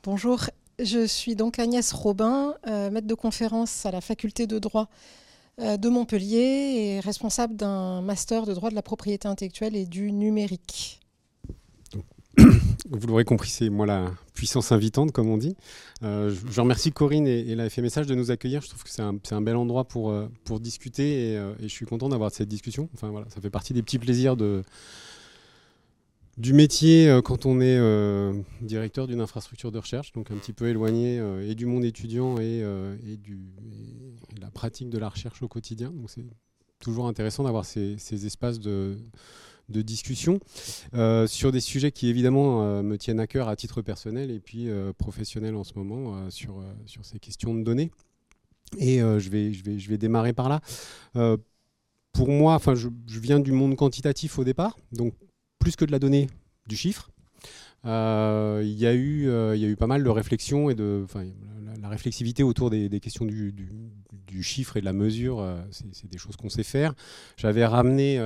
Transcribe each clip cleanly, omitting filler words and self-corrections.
Bonjour, je suis donc Agnès Robin, maître de conférence à la faculté de droit de Montpellier et responsable d'un master de droit de la propriété intellectuelle et du numérique. Vous l'aurez compris, c'est moi la puissance invitante, comme on dit. Je remercie Corinne et la FMSH de nous accueillir. Je trouve que c'est un bel endroit pour discuter et je suis content d'avoir cette discussion. Enfin, voilà, ça fait partie des petits plaisirs du métier quand on est directeur d'une infrastructure de recherche, donc un petit peu éloigné et du monde étudiant et de la pratique de la recherche au quotidien. Donc c'est toujours intéressant d'avoir ces espaces de discussion sur des sujets qui évidemment me tiennent à cœur à titre personnel et puis professionnel en ce moment sur ces questions de données. Et je vais démarrer par là. Pour moi, je viens du monde quantitatif au départ, donc plus que de la donnée, du chiffre. Il y a eu pas mal de réflexions et la réflexivité autour des questions du chiffre et de la mesure, c'est des choses qu'on sait faire. J'ai ramené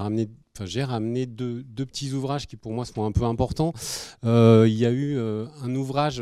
deux petits ouvrages qui pour moi sont un peu importants. Il y a eu un ouvrage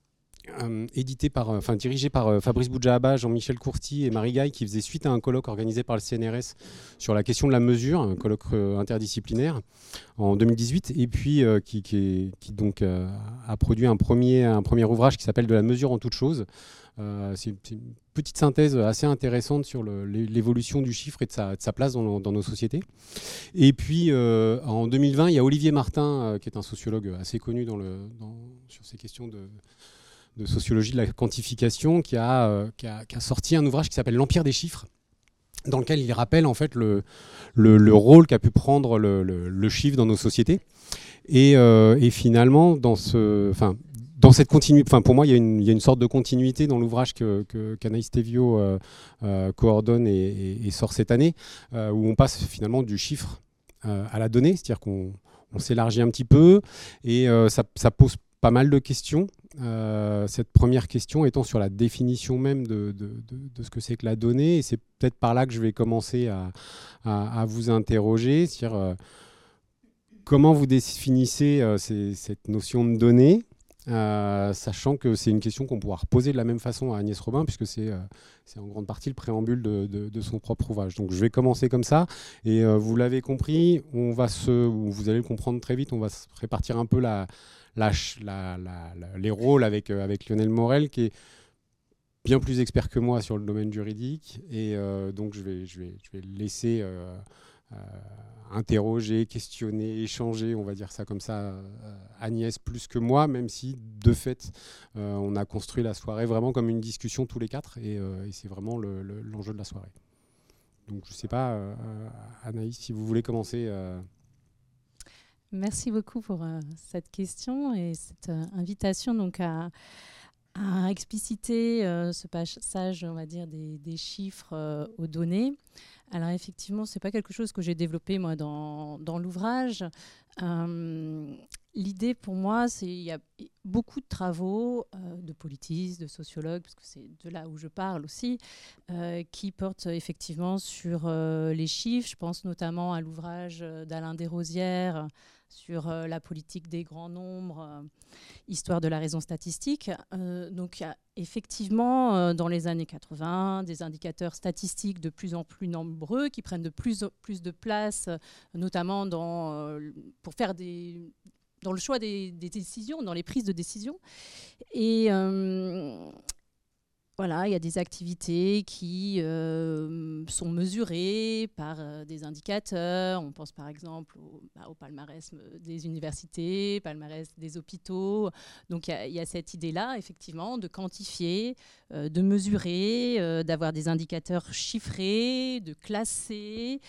dirigé par Fabrice Boudjahaba, Jean-Michel Courty et Marie Gaille, qui faisait suite à un colloque organisé par le CNRS sur la question de la mesure, un colloque interdisciplinaire en 2018, et puis qui a produit un premier ouvrage qui s'appelle De la mesure en toute chose. C'est une petite synthèse assez intéressante sur l'évolution du chiffre et de sa place dans nos sociétés. Et puis en 2020, il y a Olivier Martin, qui est un sociologue assez connu sur ces questions de sociologie de la quantification, qui a sorti un ouvrage qui s'appelle L'Empire des chiffres, dans lequel il rappelle en fait le rôle qu'a pu prendre le chiffre dans nos sociétés. Et finalement, dans cette continuité, pour moi, il y a une sorte de continuité dans l'ouvrage qu'Anaïs Théviot coordonne et sort cette année, où on passe finalement du chiffre à la donnée, c'est-à-dire qu'on s'élargit un petit peu, et ça pose pas mal de questions. Cette première question étant sur la définition même de ce que c'est que la donnée, et c'est peut-être par là que je vais commencer à vous interroger, c'est-à-dire comment vous définissez cette notion de donnée, sachant que c'est une question qu'on pourra reposer de la même façon à Agnès Robin, puisque c'est en grande partie le préambule de son propre ouvrage. Donc je vais commencer comme ça, et vous l'avez compris, vous allez le comprendre très vite, on va se répartir un peu les rôles avec Lionel Morel, qui est bien plus expert que moi sur le domaine juridique, et donc je vais le laisser interroger, questionner, échanger, on va dire ça comme ça, Agnès plus que moi, même si de fait on a construit la soirée vraiment comme une discussion tous les quatre, et c'est vraiment l'enjeu de la soirée. Donc je ne sais pas, Anaïs, si vous voulez commencer. Merci beaucoup pour cette question et cette invitation donc à expliciter ce passage, on va dire, des chiffres aux données. Alors effectivement, ce n'est pas quelque chose que j'ai développé moi dans l'ouvrage. L'idée pour moi, c'est qu'il y a beaucoup de travaux de politistes, de sociologues, parce que c'est de là où je parle aussi, qui portent effectivement sur les chiffres. Je pense notamment à l'ouvrage d'Alain Desrosières sur la politique des grands nombres, histoire de la raison statistique. Donc il y a effectivement dans les années 80 des indicateurs statistiques de plus en plus nombreux qui prennent de plus de place, notamment pour faire dans le choix des décisions, dans les prises de décision. Et voilà, il y a des activités qui sont mesurées par des indicateurs. On pense par exemple au palmarès des universités, palmarès des hôpitaux. Donc il y a cette idée-là, effectivement, de quantifier, de mesurer, d'avoir des indicateurs chiffrés, de classer.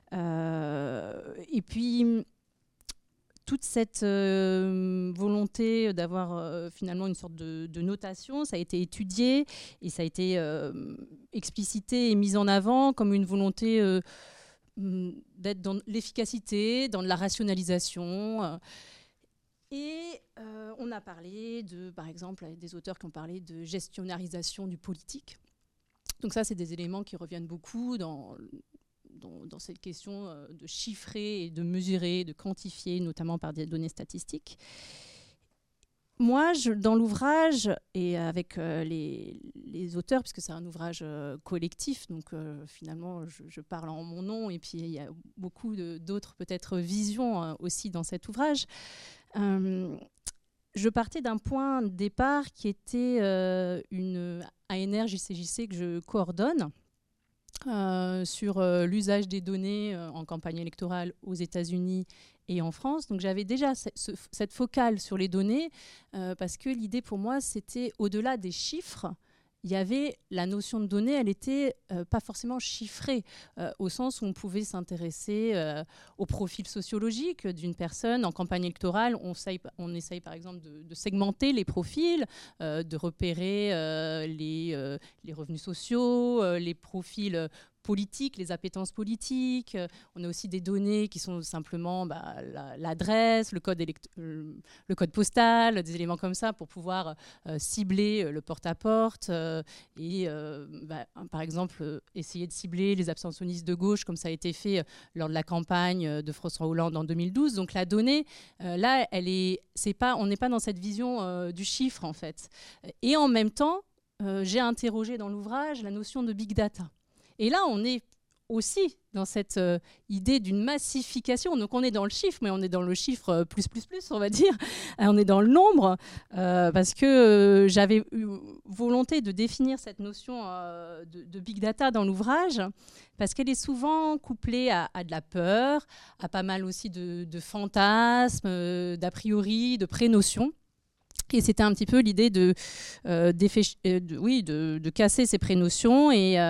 Et puis toute cette volonté d'avoir finalement une sorte de notation, ça a été étudié et ça a été explicité et mis en avant comme une volonté d'être dans l'efficacité, dans la rationalisation. Et on a parlé par exemple, avec des auteurs qui ont parlé de gestionnarisation du politique. Donc ça, c'est des éléments qui reviennent beaucoup dans cette question de chiffrer et de mesurer, de quantifier, notamment par des données statistiques. moi, dans l'ouvrage, et avec les auteurs, puisque c'est un ouvrage collectif, donc finalement, je parle en mon nom, et puis il y a beaucoup d'autres peut-être visions aussi dans cet ouvrage. Je partais d'un point de départ qui était une ANR JCJC que je coordonne sur l'usage des données en campagne électorale aux États-Unis et en France. Donc j'avais déjà cette focale sur les données parce que l'idée pour moi, c'était au-delà des chiffres, il y avait la notion de données, elle n'était pas forcément chiffrée, au sens où on pouvait s'intéresser au profil sociologique d'une personne. En campagne électorale, on essaye par exemple de segmenter les profils, de repérer les revenus sociaux, les profils politiques, les appétences politiques. On a aussi des données qui sont simplement l'adresse, le code postal, des éléments comme ça pour pouvoir cibler le porte-à-porte et par exemple essayer de cibler les abstentionnistes de gauche comme ça a été fait lors de la campagne de François Hollande en 2012. Donc la donnée, là, on n'est pas dans cette vision du chiffre en fait. Et en même temps, j'ai interrogé dans l'ouvrage la notion de big data. Et là, on est aussi dans cette idée d'une massification. Donc on est dans le chiffre, mais on est dans le chiffre plus, on va dire. On est dans le nombre, parce que j'avais eu volonté de définir cette notion de big data dans l'ouvrage, parce qu'elle est souvent couplée à de la peur, à pas mal aussi de fantasmes, d'a priori, de prénotions. Et c'était un petit peu l'idée de casser ces prénotions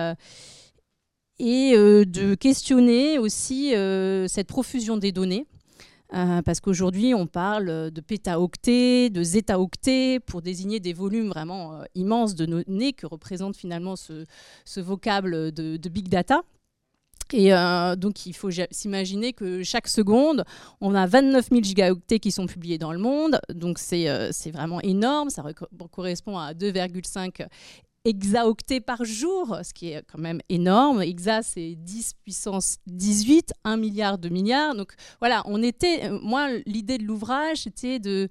et de questionner aussi cette profusion des données. Parce qu'aujourd'hui, on parle de pétaoctets, de zétaoctets, pour désigner des volumes vraiment immenses de données que représente finalement ce vocable de big data. Et donc, il faut s'imaginer que chaque seconde, on a 29 000 gigaoctets qui sont publiés dans le monde. Donc, c'est vraiment énorme. Ça correspond à 2,5 hexaoctets par jour, ce qui est quand même énorme. Hexa, c'est 10 puissance 18, 1 milliard, 2 milliards. Donc voilà, moi, l'idée de l'ouvrage, c'était de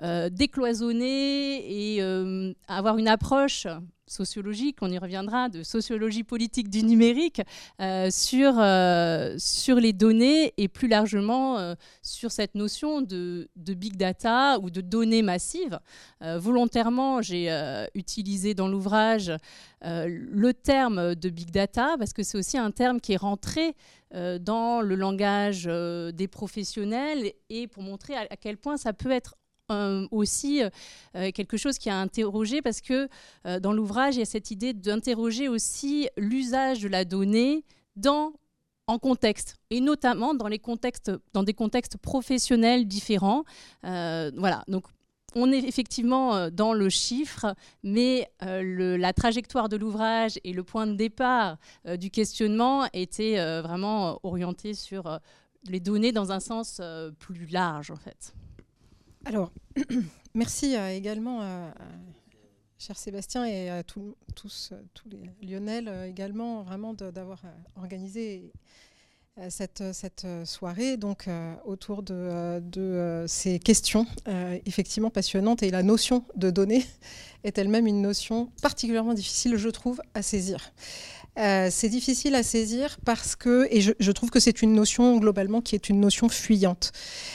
décloisonner et avoir une approche sociologique, on y reviendra, de sociologie politique du numérique sur les données et plus largement sur cette notion de big data ou de données massives. Volontairement, j'ai utilisé dans l'ouvrage le terme de big data parce que c'est aussi un terme qui est rentré dans le langage des professionnels et pour montrer à quel point ça peut être aussi quelque chose qui a interrogé parce que dans l'ouvrage, il y a cette idée d'interroger aussi l'usage de la donnée en contexte, et notamment dans des contextes professionnels différents. Voilà, donc on est effectivement dans le chiffre, mais la trajectoire de l'ouvrage et le point de départ du questionnement étaient vraiment orientés sur les données dans un sens plus large, en fait. Alors, merci également à cher Sébastien et à tous les Lionel également vraiment d'avoir organisé cette soirée donc, autour de ces questions effectivement passionnantes. Et la notion de données est elle-même une notion particulièrement difficile, je trouve, à saisir. C'est difficile à saisir parce que, et je trouve que c'est une notion globalement qui est une notion fuyante.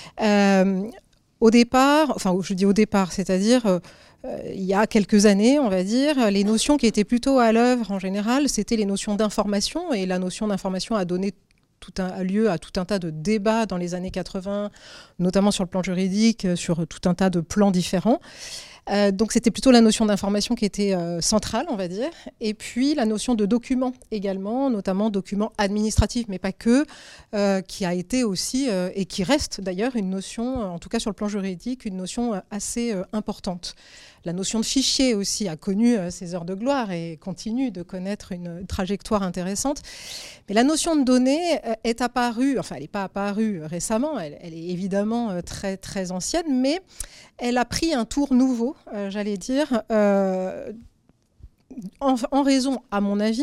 Au départ, enfin je dis au départ, c'est-à-dire il y a quelques années, on va dire, les notions qui étaient plutôt à l'œuvre en général, c'était les notions d'information, et la notion d'information a donné lieu à tout un tas de débats dans les années 80, notamment sur le plan juridique, sur tout un tas de plans différents. Donc c'était plutôt la notion d'information qui était centrale, on va dire. Et puis la notion de document également, notamment document administratif, mais pas que, qui a été aussi, et qui reste d'ailleurs une notion, en tout cas sur le plan juridique, une notion assez importante. La notion de fichier aussi a connu ses heures de gloire et continue de connaître une trajectoire intéressante. Mais la notion de données est apparue, enfin elle n'est pas apparue récemment, elle est évidemment très, très ancienne, mais elle a pris un tour nouveau, j'allais dire, en raison, à mon avis,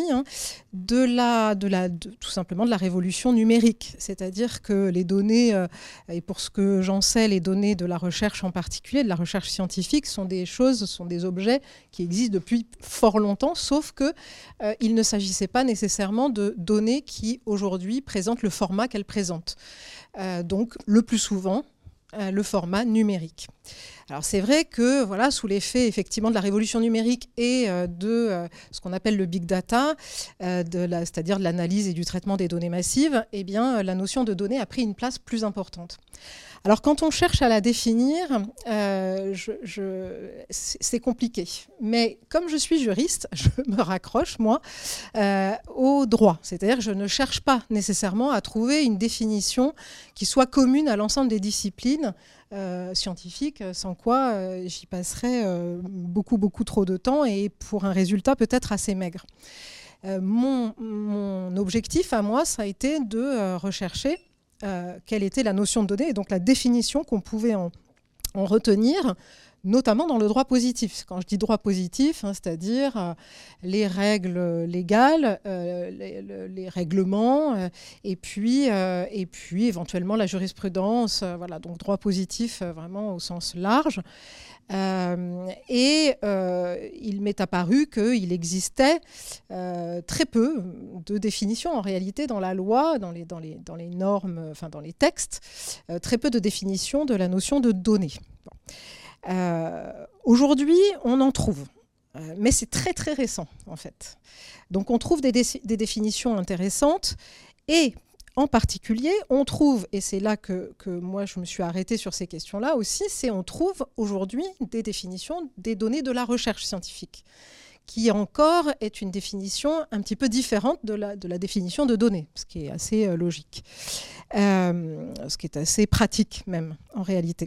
tout simplement de la révolution numérique. C'est-à-dire que les données, et pour ce que j'en sais, les données de la recherche en particulier, de la recherche scientifique, sont des objets qui existent depuis fort longtemps, sauf qu'il ne s'agissait pas nécessairement de données qui, aujourd'hui, présentent le format qu'elles présentent. Donc, le plus souvent, le format numérique. Alors c'est vrai que voilà, sous l'effet effectivement de la révolution numérique et de ce qu'on appelle le big data, c'est-à-dire de l'analyse et du traitement des données massives, eh bien, la notion de données a pris une place plus importante. Alors quand on cherche à la définir, c'est compliqué. Mais comme je suis juriste, je me raccroche, moi, au droit. C'est-à-dire que je ne cherche pas nécessairement à trouver une définition qui soit commune à l'ensemble des disciplines scientifiques, sans quoi j'y passerais beaucoup trop de temps et pour un résultat peut-être assez maigre. Mon objectif à moi, ça a été de rechercher quelle était la notion de données et donc la définition qu'on pouvait en retenir, notamment dans le droit positif. Quand je dis droit positif, c'est-à-dire les règles légales, les règlements, et puis éventuellement la jurisprudence. Voilà, donc droit positif vraiment au sens large. Il m'est apparu qu'il existait très peu de définitions en réalité dans la loi, dans les normes, enfin dans les textes, très peu de définitions de la notion de données. Bon. Aujourd'hui, on en trouve, mais c'est très récent en fait. Donc on trouve des définitions intéressantes et en particulier, on trouve, et c'est là que moi je me suis arrêtée sur ces questions-là aussi, on trouve aujourd'hui des définitions des données de la recherche scientifique, qui encore est une définition un petit peu différente de la définition de données, ce qui est assez logique, ce qui est assez pratique même en réalité.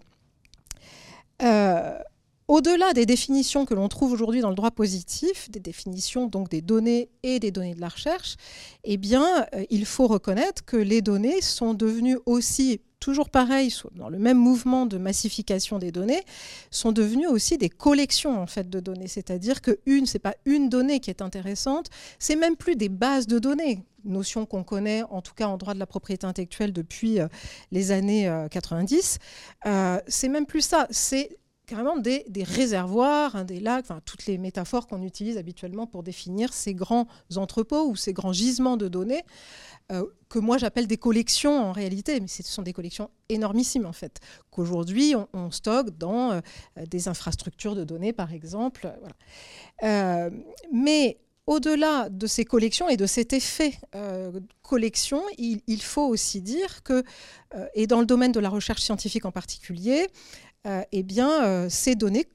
Au-delà des définitions que l'on trouve aujourd'hui dans le droit positif, des définitions donc des données et des données de la recherche, eh bien, il faut reconnaître que les données sont devenues aussi, toujours pareil, dans le même mouvement de massification des données, sont devenues aussi des collections en fait, de données. C'est-à-dire que c'est pas une donnée qui est intéressante, c'est même plus des bases de données, notion qu'on connaît en tout cas en droit de la propriété intellectuelle depuis les années 90. C'est même plus ça, c'est carrément des réservoirs, des lacs, enfin, toutes les métaphores qu'on utilise habituellement pour définir ces grands entrepôts ou ces grands gisements de données, que moi j'appelle des collections en réalité, mais ce sont des collections énormissimes en fait, qu'aujourd'hui on stocke dans des infrastructures de données par exemple. Voilà. Mais au-delà de ces collections et de cet effet collection, il faut aussi dire que, et dans le domaine de la recherche scientifique en particulier, eh bien, ces données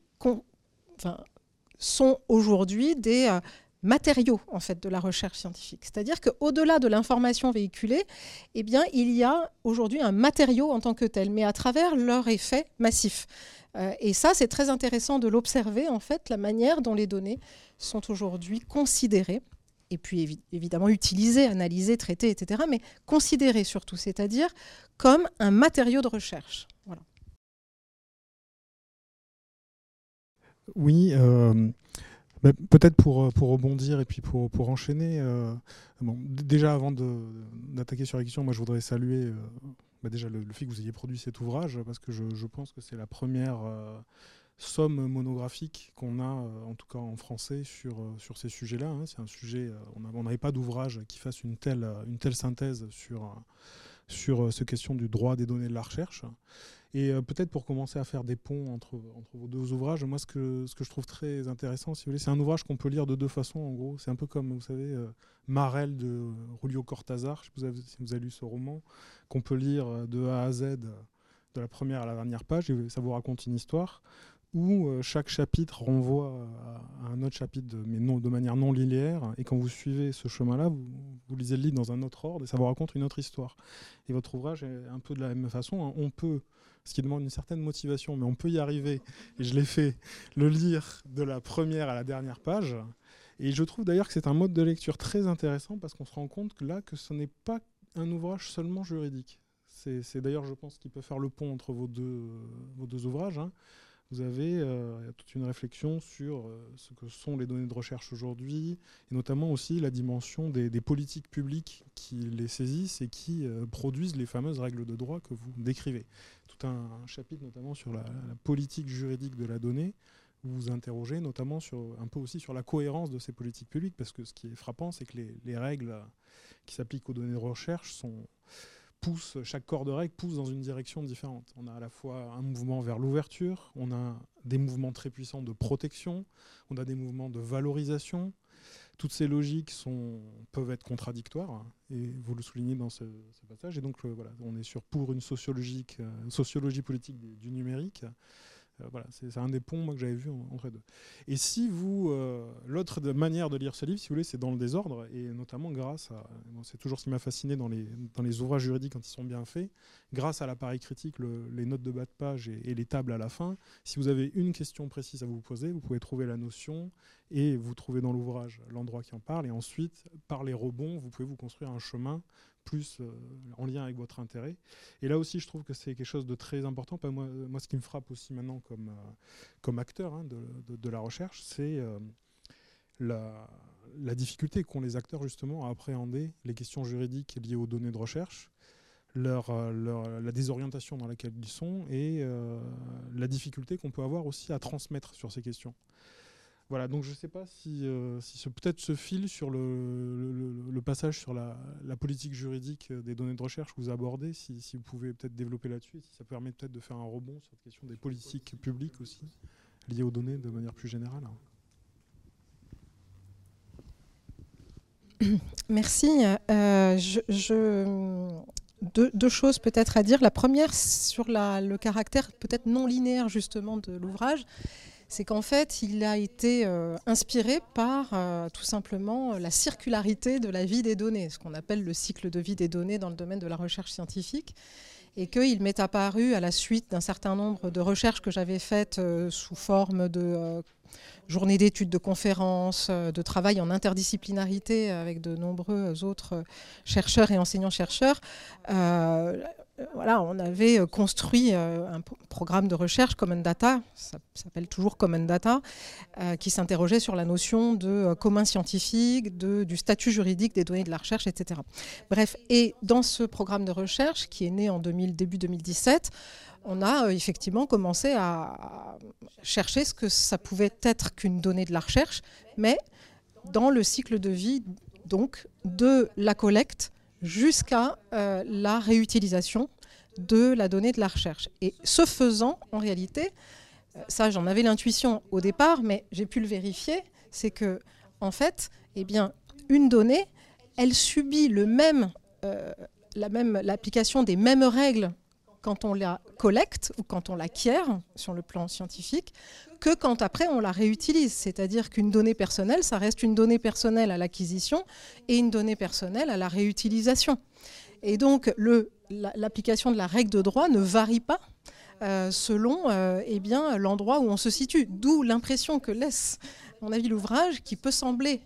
sont aujourd'hui des matériaux en fait, de la recherche scientifique. C'est-à-dire qu'au-delà de l'information véhiculée, eh bien, il y a aujourd'hui un matériau en tant que tel, mais à travers leur effet massif. Et ça, c'est très intéressant de l'observer, en fait, la manière dont les données sont aujourd'hui considérées, et puis évidemment utilisées, analysées, traitées, etc., mais considérées surtout, c'est-à-dire comme un matériau de recherche. Voilà. Oui, peut-être pour rebondir et puis pour enchaîner, déjà avant d'attaquer sur la question, moi je voudrais saluer déjà le fait que vous ayez produit cet ouvrage, parce que je pense que c'est la première somme monographique qu'on a, en tout cas en français, sur ces sujets-là. Hein. C'est un sujet, on n'avait pas d'ouvrage qui fasse une telle synthèse sur ces questions du droit des données de la recherche. Et peut-être pour commencer à faire des ponts entre vos deux ouvrages, moi ce que je trouve très intéressant, si vous voulez, c'est un ouvrage qu'on peut lire de deux façons en gros. C'est un peu comme, vous savez, Marel de Julio Cortázar, je ne sais pas si vous avez lu ce roman, qu'on peut lire de A à Z, de la première à la dernière page, et ça vous raconte une histoire où chaque chapitre renvoie à un autre chapitre, mais de manière non linéaire, et quand vous suivez ce chemin-là, vous lisez le livre dans un autre ordre, et ça vous raconte une autre histoire. Et votre ouvrage est un peu de la même façon, hein. On peut, ce qui demande une certaine motivation, mais on peut y arriver, et je l'ai fait, le lire de la première à la dernière page. Et je trouve d'ailleurs que c'est un mode de lecture très intéressant, parce qu'on se rend compte que ce n'est pas un ouvrage seulement juridique. C'est d'ailleurs, je pense, qu'il peut faire le pont entre vos deux ouvrages, hein. vous avez toute une réflexion sur ce que sont les données de recherche aujourd'hui, et notamment aussi la dimension des politiques publiques qui les saisissent et qui produisent les fameuses règles de droit que vous décrivez. Tout un chapitre notamment sur la politique juridique de la donnée, où vous vous interrogez notamment un peu aussi sur la cohérence de ces politiques publiques, parce que ce qui est frappant, c'est que les règles qui s'appliquent aux données de recherche chaque corps de règles pousse dans une direction différente. On a à la fois un mouvement vers l'ouverture, on a des mouvements très puissants de protection, on a des mouvements de valorisation. Toutes ces logiques peuvent être contradictoires, et vous le soulignez dans ce passage. Et donc voilà, on est pour une sociologie politique du numérique. Voilà, c'est un des ponts moi, que j'avais vu entre les deux. Et si l'autre manière de lire ce livre, si vous voulez, c'est dans le désordre, et notamment grâce à, c'est toujours ce qui m'a fasciné dans les ouvrages juridiques quand ils sont bien faits, grâce à l'appareil critique, les notes de bas de page et les tables à la fin. Si vous avez une question précise à vous poser, vous pouvez trouver la notion, et vous trouvez dans l'ouvrage l'endroit qui en parle, et ensuite, par les rebonds, vous pouvez vous construire un chemin plus en lien avec votre intérêt. Et là aussi, je trouve que c'est quelque chose de très important. Moi, ce qui me frappe aussi maintenant comme acteur de la recherche, c'est la difficulté qu'ont les acteurs justement à appréhender les questions juridiques liées aux données de recherche, la désorientation dans laquelle ils sont, et la difficulté qu'on peut avoir aussi à transmettre sur ces questions. Voilà, donc je ne sais pas si peut-être ce fil sur le passage sur la politique juridique des données de recherche que vous abordez, si vous pouvez peut-être développer là-dessus, et si ça permet peut-être de faire un rebond sur la question des politiques publiques aussi, liées aux données de manière plus générale. Merci. Deux choses peut-être à dire. La première, sur le caractère peut-être non linéaire justement de l'ouvrage, c'est qu'en fait, il a été inspiré par tout simplement la circularité de la vie des données, ce qu'on appelle le cycle de vie des données dans le domaine de la recherche scientifique, et qu'il m'est apparu à la suite d'un certain nombre de recherches que j'avais faites sous forme de journées d'études, de conférences, de travail en interdisciplinarité avec de nombreux autres chercheurs et enseignants-chercheurs. Voilà, on avait construit un programme de recherche, Common Data, ça s'appelle toujours Common Data, qui s'interrogeait sur la notion de commun scientifique, du statut juridique des données de la recherche, etc. Bref, et dans ce programme de recherche, qui est né en début 2017, on a effectivement commencé à chercher ce que ça pouvait être qu'une donnée de la recherche, mais dans le cycle de vie donc, de la collecte jusqu'à la réutilisation de la donnée de la recherche. Et ce faisant, en réalité, ça j'en avais l'intuition au départ, mais j'ai pu le vérifier, c'est que en fait, eh bien, une donnée, elle subit l'application des mêmes règles quand on la collecte ou quand on l'acquiert sur le plan scientifique, que quand après on la réutilise. C'est-à-dire qu'une donnée personnelle, ça reste une donnée personnelle à l'acquisition et une donnée personnelle à la réutilisation. Et donc l'application de la règle de droit ne varie pas selon l'endroit où on se situe. D'où l'impression que laisse, à mon avis, l'ouvrage, qui peut sembler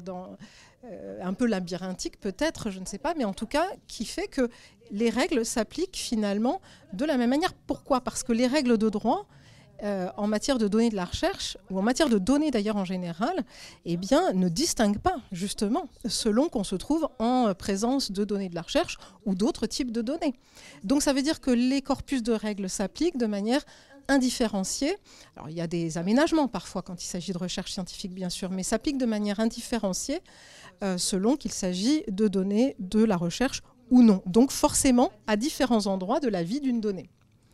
un peu labyrinthique peut-être, je ne sais pas, mais en tout cas qui fait que les règles s'appliquent finalement de la même manière. Pourquoi ? Parce que les règles de droit, en matière de données de la recherche, ou en matière de données d'ailleurs en général, eh bien, ne distinguent pas justement selon qu'on se trouve en présence de données de la recherche ou d'autres types de données. Donc ça veut dire que les corpus de règles s'appliquent de manière indifférenciée. Alors il y a des aménagements parfois quand il s'agit de recherche scientifique bien sûr, mais s'appliquent de manière indifférenciée selon qu'il s'agit de données de la recherche ou non. Donc forcément à différents endroits de la vie d'une donnée.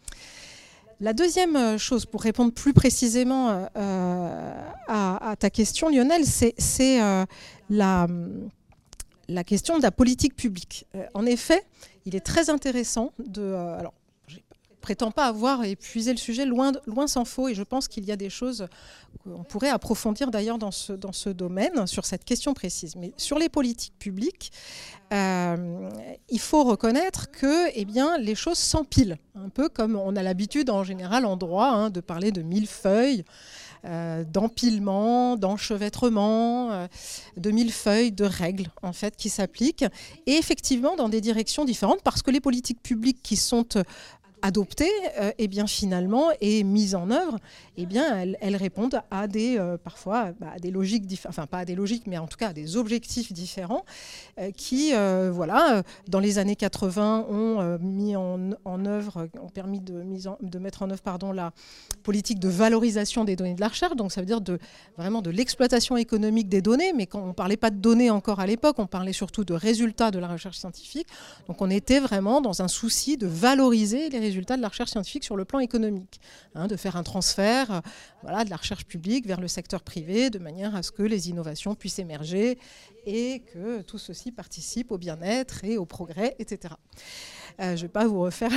La deuxième chose, pour répondre plus précisément à ta question, Lionel, c'est la question de la politique publique. En effet, il est très intéressant alors, je ne prétends pas avoir épuisé le sujet, loin s'en faut, et je pense qu'il y a des choses qu'on pourrait approfondir d'ailleurs dans ce domaine, sur cette question précise. Mais sur les politiques publiques, il faut reconnaître que les choses s'empilent, un peu comme on a l'habitude en général en droit de parler de millefeuilles, d'empilement, d'enchevêtrement, de millefeuilles, de règles en fait qui s'appliquent, et effectivement dans des directions différentes, parce que les politiques publiques qui sont adoptées, et bien finalement, et mises en œuvre, et bien elles répondent à des parfois à des logiques, enfin pas à des logiques, mais en tout cas à des objectifs différents, qui voilà, dans les années 80 ont mis en œuvre, ont permis de mettre en œuvre la politique de valorisation des données de la recherche. Donc ça veut dire vraiment de l'exploitation économique des données, mais quand on ne parlait pas de données encore à l'époque, on parlait surtout de résultats de la recherche scientifique. Donc on était vraiment dans un souci de valoriser les résultats de la recherche scientifique sur le plan économique, de faire un transfert voilà, de la recherche publique vers le secteur privé, de manière à ce que les innovations puissent émerger et que tout ceci participe au bien-être et au progrès, etc. Je ne vais pas vous refaire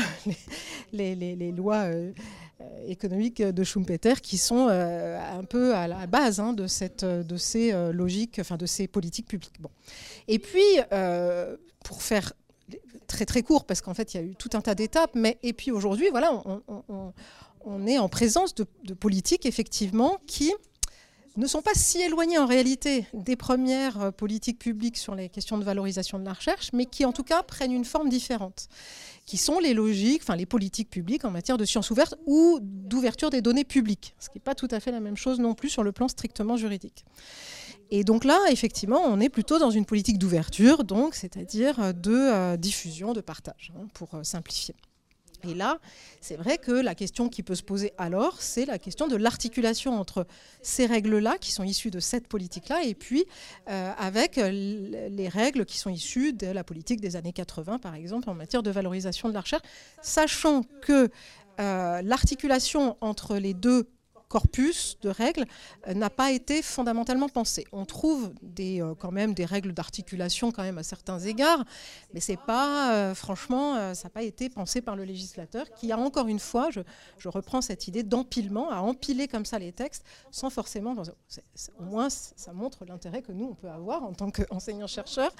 les lois économiques de Schumpeter qui sont un peu à la base de ces logiques, enfin de ces politiques publiques. Bon. Et puis, pour faire très très court, parce qu'en fait il y a eu tout un tas d'étapes, et puis aujourd'hui, voilà, on est en présence de politiques effectivement qui ne sont pas si éloignées en réalité des premières politiques publiques sur les questions de valorisation de la recherche, mais qui en tout cas prennent une forme différente, qui sont les logiques, enfin les politiques publiques en matière de sciences ouvertes ou d'ouverture des données publiques, ce qui n'est pas tout à fait la même chose non plus sur le plan strictement juridique. Et donc là, effectivement, on est plutôt dans une politique d'ouverture, donc c'est-à-dire de diffusion, de partage, pour simplifier. Et là, c'est vrai que la question qui peut se poser alors, c'est la question de l'articulation entre ces règles-là, qui sont issues de cette politique-là, et puis avec les règles qui sont issues de la politique des années 80, par exemple, en matière de valorisation de la recherche, sachant que l'articulation entre les deux corpus de règles n'a pas été fondamentalement pensé. On trouve quand même des règles d'articulation quand même à certains égards, mais c'est pas, franchement, ça n'a pas été pensé par le législateur qui a encore une fois, je reprends cette idée d'empilement, à empiler comme ça les textes sans forcément, au moins ça montre l'intérêt que nous on peut avoir en tant qu'enseignants-chercheurs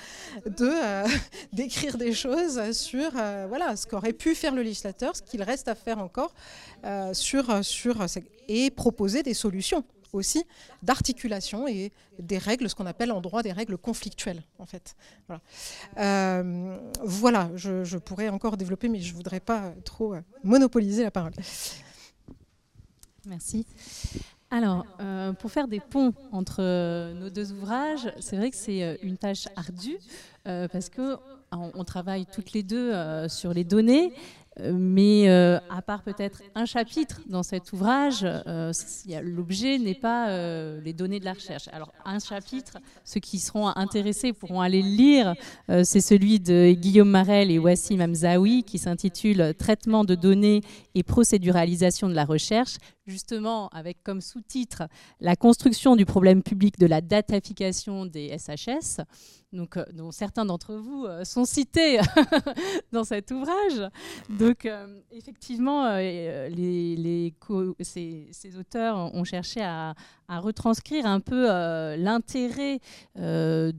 d'écrire des choses sur voilà, ce qu'aurait pu faire le législateur, ce qu'il reste à faire encore et proposer des solutions aussi d'articulation et des règles, ce qu'on appelle en droit des règles conflictuelles en fait. Voilà, je pourrais encore développer, mais je ne voudrais pas trop monopoliser la parole. Merci. Alors, pour faire des ponts entre nos deux ouvrages, c'est vrai que c'est une tâche ardue parce qu'on travaille toutes les deux sur les données. Mais à part peut-être un chapitre dans cet ouvrage, l'objet n'est pas les données de la recherche. Alors un chapitre, ceux qui seront intéressés pourront aller le lire, c'est celui de Guillaume Marel et Wassim Hamzaoui qui s'intitule « Traitement de données et procéduralisation de la recherche », justement avec comme sous-titre la construction du problème public de la datafication des SHS, donc, dont certains d'entre vous sont cités dans cet ouvrage. Donc, effectivement, ces auteurs ont cherché à retranscrire un peu l'intérêt dans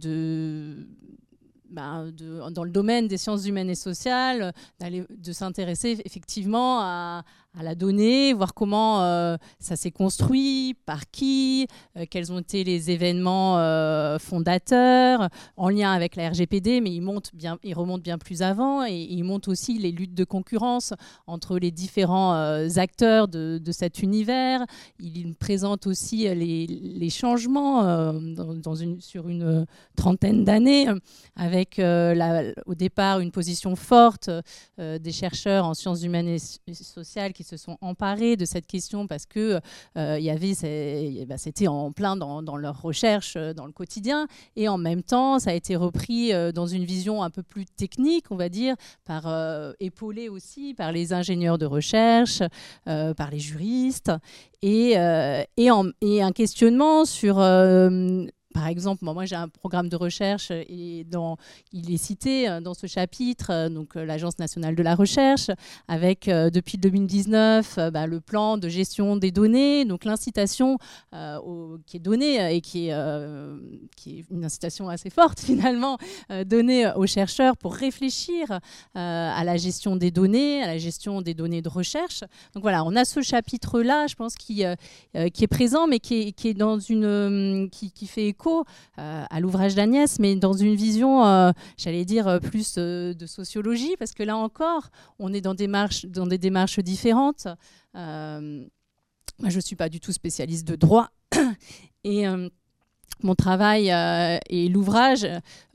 le domaine des sciences humaines et sociales, de s'intéresser effectivement à la donnée, voir comment ça s'est construit, par qui, quels ont été les événements fondateurs, en lien avec la RGPD, mais il remonte bien plus avant, et il montre aussi les luttes de concurrence entre les différents acteurs de cet univers. Il présente aussi les changements sur une trentaine d'années, avec au départ une position forte des chercheurs en sciences humaines et sociales qui se sont emparés de cette question parce que c'était en plein dans leur recherche dans le quotidien, et en même temps ça a été repris dans une vision un peu plus technique, on va dire, épaulé aussi par les ingénieurs de recherche, par les juristes, et un questionnement sur par exemple, moi j'ai un programme de recherche et il est cité dans ce chapitre, donc l'Agence nationale de la recherche, avec depuis 2019 le plan de gestion des données, donc l'incitation qui est donnée et qui est une incitation assez forte finalement, donnée aux chercheurs pour réfléchir à la gestion des données, à la gestion des données de recherche. Donc voilà, on a ce chapitre-là, je pense, qui est présent, mais qui est dans qui fait écho écho à l'ouvrage d'Agnès, mais dans une vision, j'allais dire, plus de sociologie, parce que là encore, on est dans des démarches différentes. Moi, je ne suis pas du tout spécialiste de droit. Et mon travail et l'ouvrage,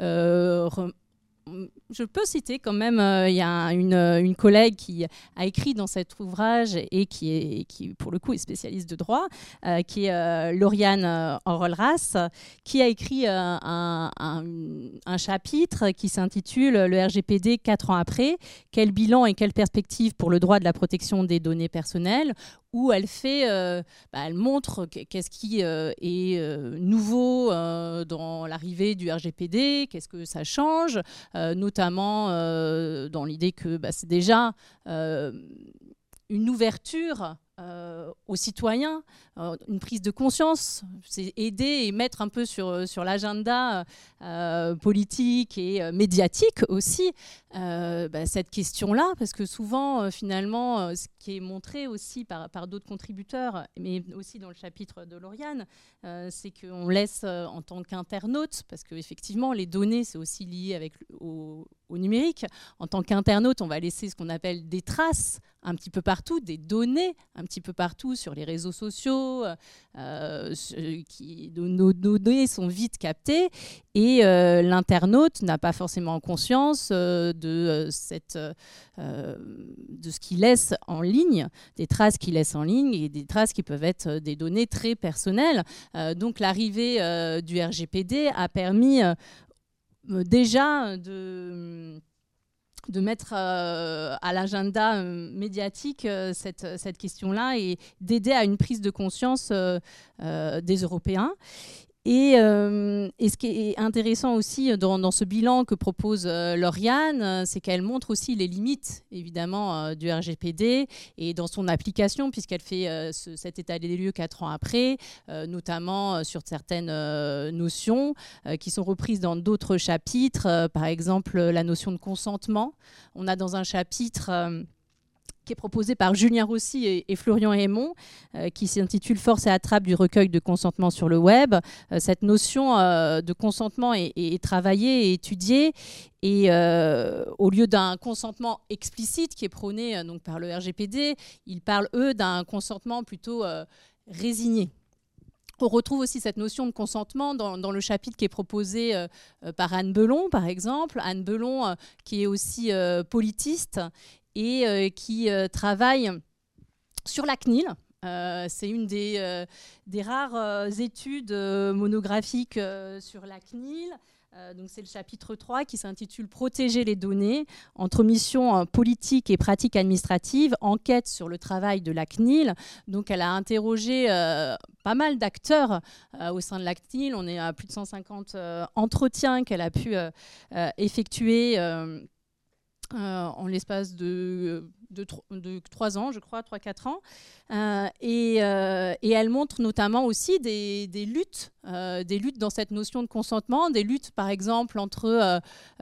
je peux citer quand même, il y a une collègue qui a écrit dans cet ouvrage et qui pour le coup, est spécialiste de droit, qui est Lauriane Orolras, qui a écrit un chapitre qui s'intitule « Le RGPD 4 ans après, quel bilan et quelle perspective pour le droit de la protection des données personnelles ?» où elle montre qu'est-ce qui est nouveau dans l'arrivée du RGPD, qu'est-ce que ça change, notamment dans l'idée que c'est déjà une ouverture aux citoyens, une prise de conscience, c'est aider et mettre un peu sur l'agenda politique et médiatique aussi cette question-là, parce que souvent, finalement, ce qui est montré aussi par d'autres contributeurs, mais aussi dans le chapitre de Lauriane, c'est qu'on laisse en tant qu'internaute, parce qu'effectivement, les données, c'est aussi lié au numérique, en tant qu'internaute, on va laisser ce qu'on appelle des traces un petit peu partout, des données un petit peu partout sur les réseaux sociaux, nos données sont vite captées et l'internaute n'a pas forcément conscience de ce qu'il laisse en ligne, des traces qu'il laisse en ligne et des traces qui peuvent être des données très personnelles. Donc l'arrivée du RGPD a permis déjà de mettre à l'agenda médiatique cette question-là et d'aider à une prise de conscience des Européens. Et ce qui est intéressant aussi dans ce bilan que propose Lauriane, c'est qu'elle montre aussi les limites, évidemment, du RGPD et dans son application, puisqu'elle fait cet état des lieux 4 ans après, notamment sur certaines notions qui sont reprises dans d'autres chapitres, par exemple la notion de consentement. On a dans un chapitre qui est proposé par Julien Rossi et Florian Aymon, qui s'intitule « Force et attrape du recueil de consentement sur le web ». Cette notion de consentement est travaillée et étudiée, et au lieu d'un consentement explicite qui est prôné donc, par le RGPD, ils parlent, eux, d'un consentement plutôt résigné. On retrouve aussi cette notion de consentement dans le chapitre qui est proposé par Anne Belon, par exemple. Anne Belon, qui est aussi politiste, et qui travaille sur la CNIL. C'est une des rares études monographiques sur la CNIL. Donc c'est le chapitre 3 qui s'intitule « Protéger les données entre missions politiques et pratiques administratives, enquête sur le travail de la CNIL ». Donc elle a interrogé pas mal d'acteurs au sein de la CNIL. On est à plus de 150 entretiens qu'elle a pu effectuer en l'espace de 3 ans, je crois, 3-4 ans. Et elle montre notamment aussi des luttes dans cette notion de consentement, des luttes par exemple entre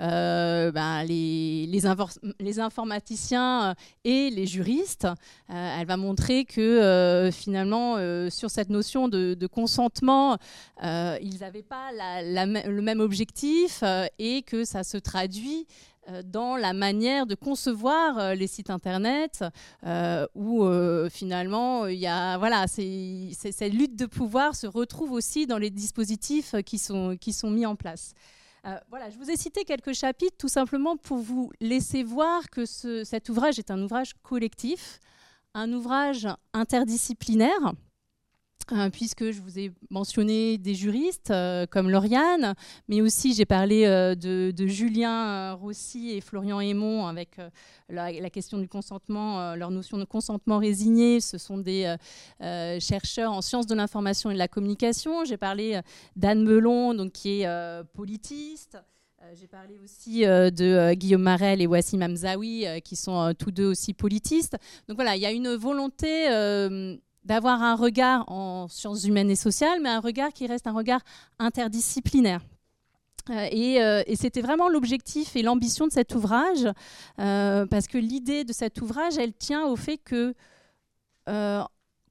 les informaticiens et les juristes. Elle va montrer que finalement, sur cette notion de consentement, ils n'avaient pas le même objectif et que ça se traduit dans la manière de concevoir les sites internet où finalement il y a cette lutte de pouvoir se retrouve aussi dans les dispositifs qui sont mis en place. Je vous ai cité quelques chapitres tout simplement pour vous laisser voir que cet ouvrage est un ouvrage collectif, un ouvrage interdisciplinaire, puisque je vous ai mentionné des juristes comme Lauriane, mais aussi j'ai parlé de Julien Rossi et Florian Aymon avec la question du consentement, leur notion de consentement résigné. Ce sont des chercheurs en sciences de l'information et de la communication. J'ai parlé d'Anne Belon, donc, qui est politiste. J'ai parlé aussi de Guillaume Marel et Wassim Hamzaoui, qui sont tous deux aussi politistes. Donc voilà, il y a une volonté d'avoir un regard en sciences humaines et sociales, mais un regard qui reste un regard interdisciplinaire. Et c'était vraiment l'objectif et l'ambition de cet ouvrage, parce que l'idée de cet ouvrage, elle tient au fait que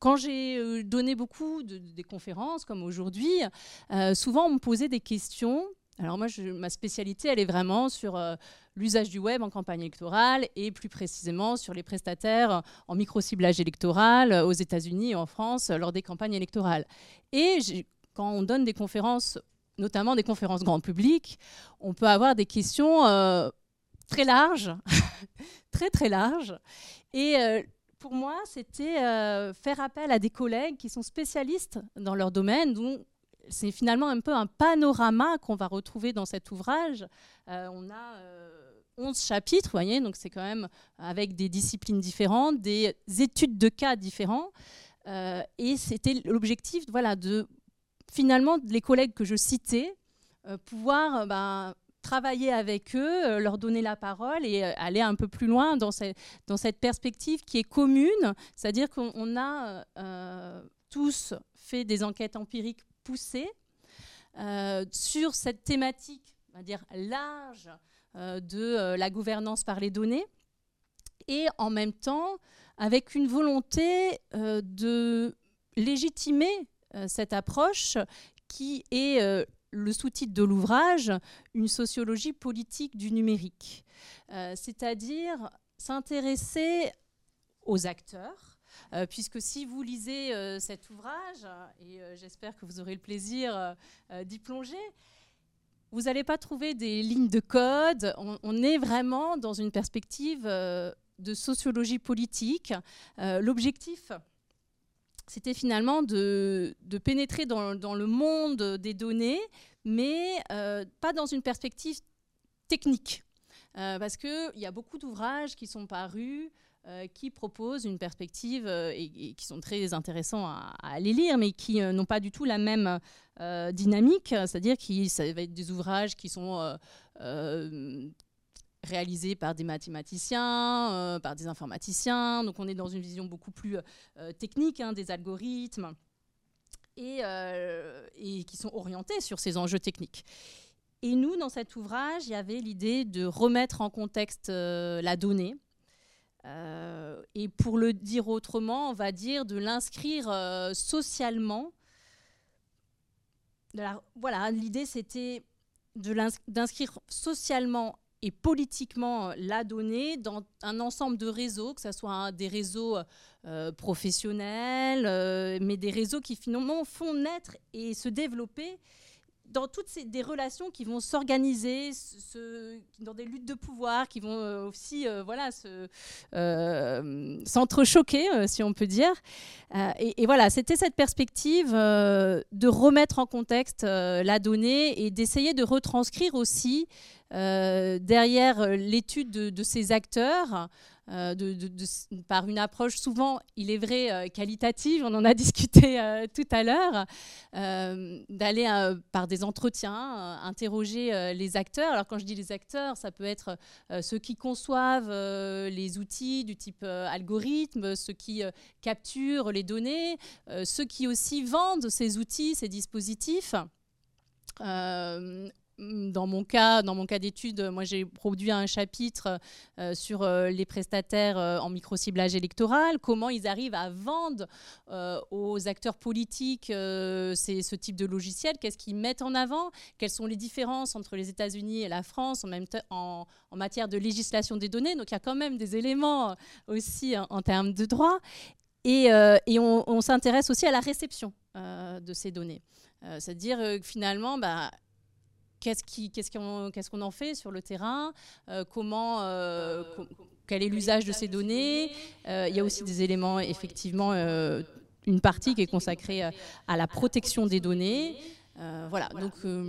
quand j'ai donné beaucoup des conférences, comme aujourd'hui, souvent on me posait des questions. Alors moi, ma spécialité, elle est vraiment sur l'usage du web en campagne électorale et plus précisément sur les prestataires en micro-ciblage électoral aux États-Unis et en France lors des campagnes électorales. Et quand on donne des conférences, notamment des conférences grand public, on peut avoir des questions très larges, très larges. Et pour moi, c'était faire appel à des collègues qui sont spécialistes dans leur domaine, dont c'est finalement un peu un panorama qu'on va retrouver dans cet ouvrage. On a 11 chapitres, vous voyez, donc c'est quand même avec des disciplines différentes, des études de cas différents. Et c'était l'objectif, voilà, de finalement, les collègues que je citais, pouvoir travailler avec eux, leur donner la parole et aller un peu plus loin dans cette perspective qui est commune, c'est-à-dire qu'on a tous fait des enquêtes empiriques poussées sur cette thématique, on va dire large, de la gouvernance par les données, et en même temps avec une volonté de légitimer cette approche qui est le sous-titre de l'ouvrage, une sociologie politique du numérique, c'est-à-dire s'intéresser aux acteurs, puisque si vous lisez cet ouvrage, et j'espère que vous aurez le plaisir d'y plonger, vous n'allez pas trouver des lignes de code. On est vraiment dans une perspective de sociologie politique. L'objectif, c'était finalement de pénétrer dans le monde des données, mais pas dans une perspective technique. Parce qu'il y a beaucoup d'ouvrages qui sont parus, qui proposent une perspective et qui sont très intéressants à aller lire, mais qui n'ont pas du tout la même dynamique. C'est-à-dire que ça va être des ouvrages qui sont réalisés par des mathématiciens, par des informaticiens. Donc on est dans une vision beaucoup plus technique des algorithmes et qui sont orientés sur ces enjeux techniques. Et nous, dans cet ouvrage, il y avait l'idée de remettre en contexte la donnée. Et pour le dire autrement, on va dire de l'inscrire socialement. Voilà, l'idée c'était d'inscrire socialement et politiquement la donnée dans un ensemble de réseaux, que ce soit des réseaux professionnels, mais des réseaux qui finalement font naître et se développer dans toutes des relations qui vont s'organiser dans des luttes de pouvoir, qui vont aussi s'entrechoquer, si on peut dire. Et voilà, c'était cette perspective de remettre en contexte la donnée et d'essayer de retranscrire aussi derrière l'étude de ces acteurs, par une approche souvent, il est vrai, qualitative, on en a discuté tout à l'heure, d'aller par des entretiens interroger les acteurs. Alors quand je dis les acteurs, ça peut être ceux qui conçoivent les outils du type algorithme, ceux qui capturent les données, ceux qui aussi vendent ces outils, ces dispositifs. Dans mon cas d'étude, moi j'ai produit un chapitre sur les prestataires en micro-ciblage électoral, comment ils arrivent à vendre aux acteurs politiques ce type de logiciel, qu'est-ce qu'ils mettent en avant, quelles sont les différences entre les États-Unis et la France en matière de législation des données. Donc il y a quand même des éléments aussi en termes de droit. Et on s'intéresse aussi à la réception de ces données. C'est-à-dire finalement, qu'est-ce qu'on en fait sur le terrain, quel est l'usage de ces données. Il y a aussi des éléments, effectivement, une partie qui est consacrée à la protection des données. Voilà, donc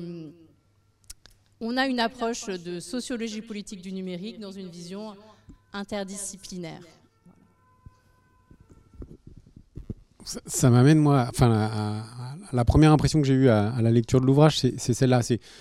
on a une approche de sociologie politique du numérique dans une vision interdisciplinaire. Ça m'amène, moi, la première impression que j'ai eue à la lecture de l'ouvrage, c'est celle-là.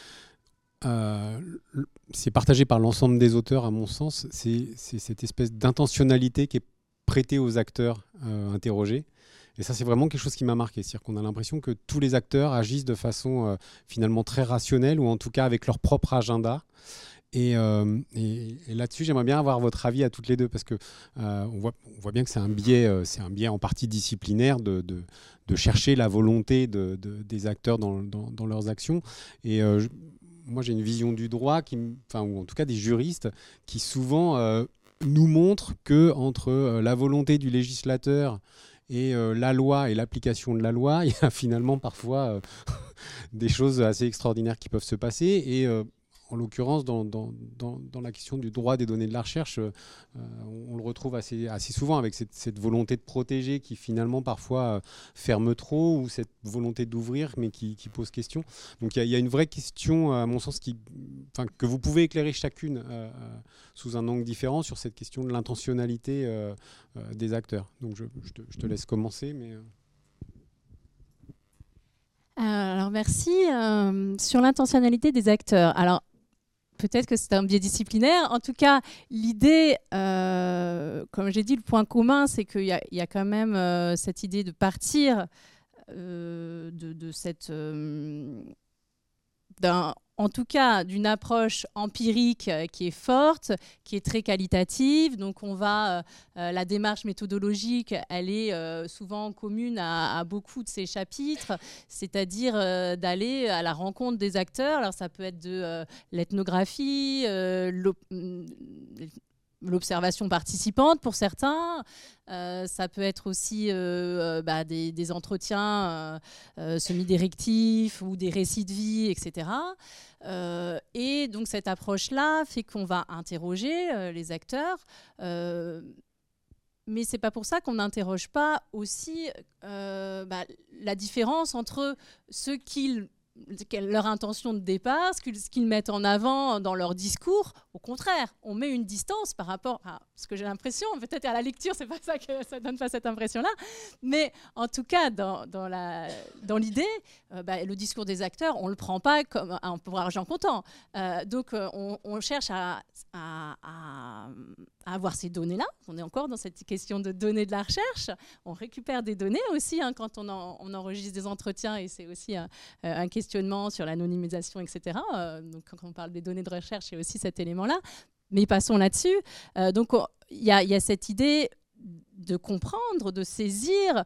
C'est partagé par l'ensemble des auteurs, à mon sens. C'est cette espèce d'intentionnalité qui est prêtée aux acteurs interrogés. Et ça, c'est vraiment quelque chose qui m'a marqué. C'est-à-dire qu'on a l'impression que tous les acteurs agissent de façon finalement très rationnelle, ou en tout cas avec leur propre agenda. Et là-dessus, j'aimerais bien avoir votre avis à toutes les deux, parce que on voit bien que c'est un biais en partie disciplinaire de chercher la volonté des acteurs dans leurs actions. Et moi, j'ai une vision du droit, ou en tout cas des juristes, qui souvent nous montrent qu'entre la volonté du législateur et la loi et l'application de la loi, il y a finalement parfois des choses assez extraordinaires qui peuvent se passer. Et en l'occurrence, dans la question du droit des données de la recherche, on le retrouve assez souvent avec cette volonté de protéger qui finalement parfois ferme trop, ou cette volonté d'ouvrir mais qui pose question. Donc il y a une vraie question, à mon sens, que vous pouvez éclairer chacune sous un angle différent sur cette question de l'intentionnalité des acteurs. Donc je te laisse commencer. Alors merci. Sur l'intentionnalité des acteurs. Alors peut-être que c'est un biais disciplinaire. En tout cas, l'idée, comme j'ai dit, le point commun, c'est qu'il y a quand même cette idée de partir de cette... en tout cas, d'une approche empirique qui est forte, qui est très qualitative. Donc, la démarche méthodologique, elle est souvent commune à beaucoup de ces chapitres, c'est-à-dire d'aller à la rencontre des acteurs. Alors, ça peut être de l'ethnographie, l'observation participante pour certains, ça peut être aussi des entretiens semi-directifs ou des récits de vie, etc. Et donc cette approche-là fait qu'on va interroger les acteurs, mais c'est pas pour ça qu'on n'interroge pas aussi la différence entre leur intention de départ, ce qu'ils mettent en avant dans leur discours. Au contraire, on met une distance par rapport à ce que j'ai l'impression, peut-être à la lecture, c'est pas ça que ça donne pas cette impression-là, mais en tout cas, dans l'idée, le discours des acteurs, on le prend pas comme un pour argent comptant. Donc, on cherche à avoir ces données-là. On est encore dans cette question de données de la recherche. On récupère des données aussi quand on enregistre des entretiens, et c'est aussi un questionnement sur l'anonymisation, etc. Donc, quand on parle des données de recherche, il y a aussi cet élément-là. Mais passons là-dessus. Donc, il y a cette idée de comprendre, de saisir,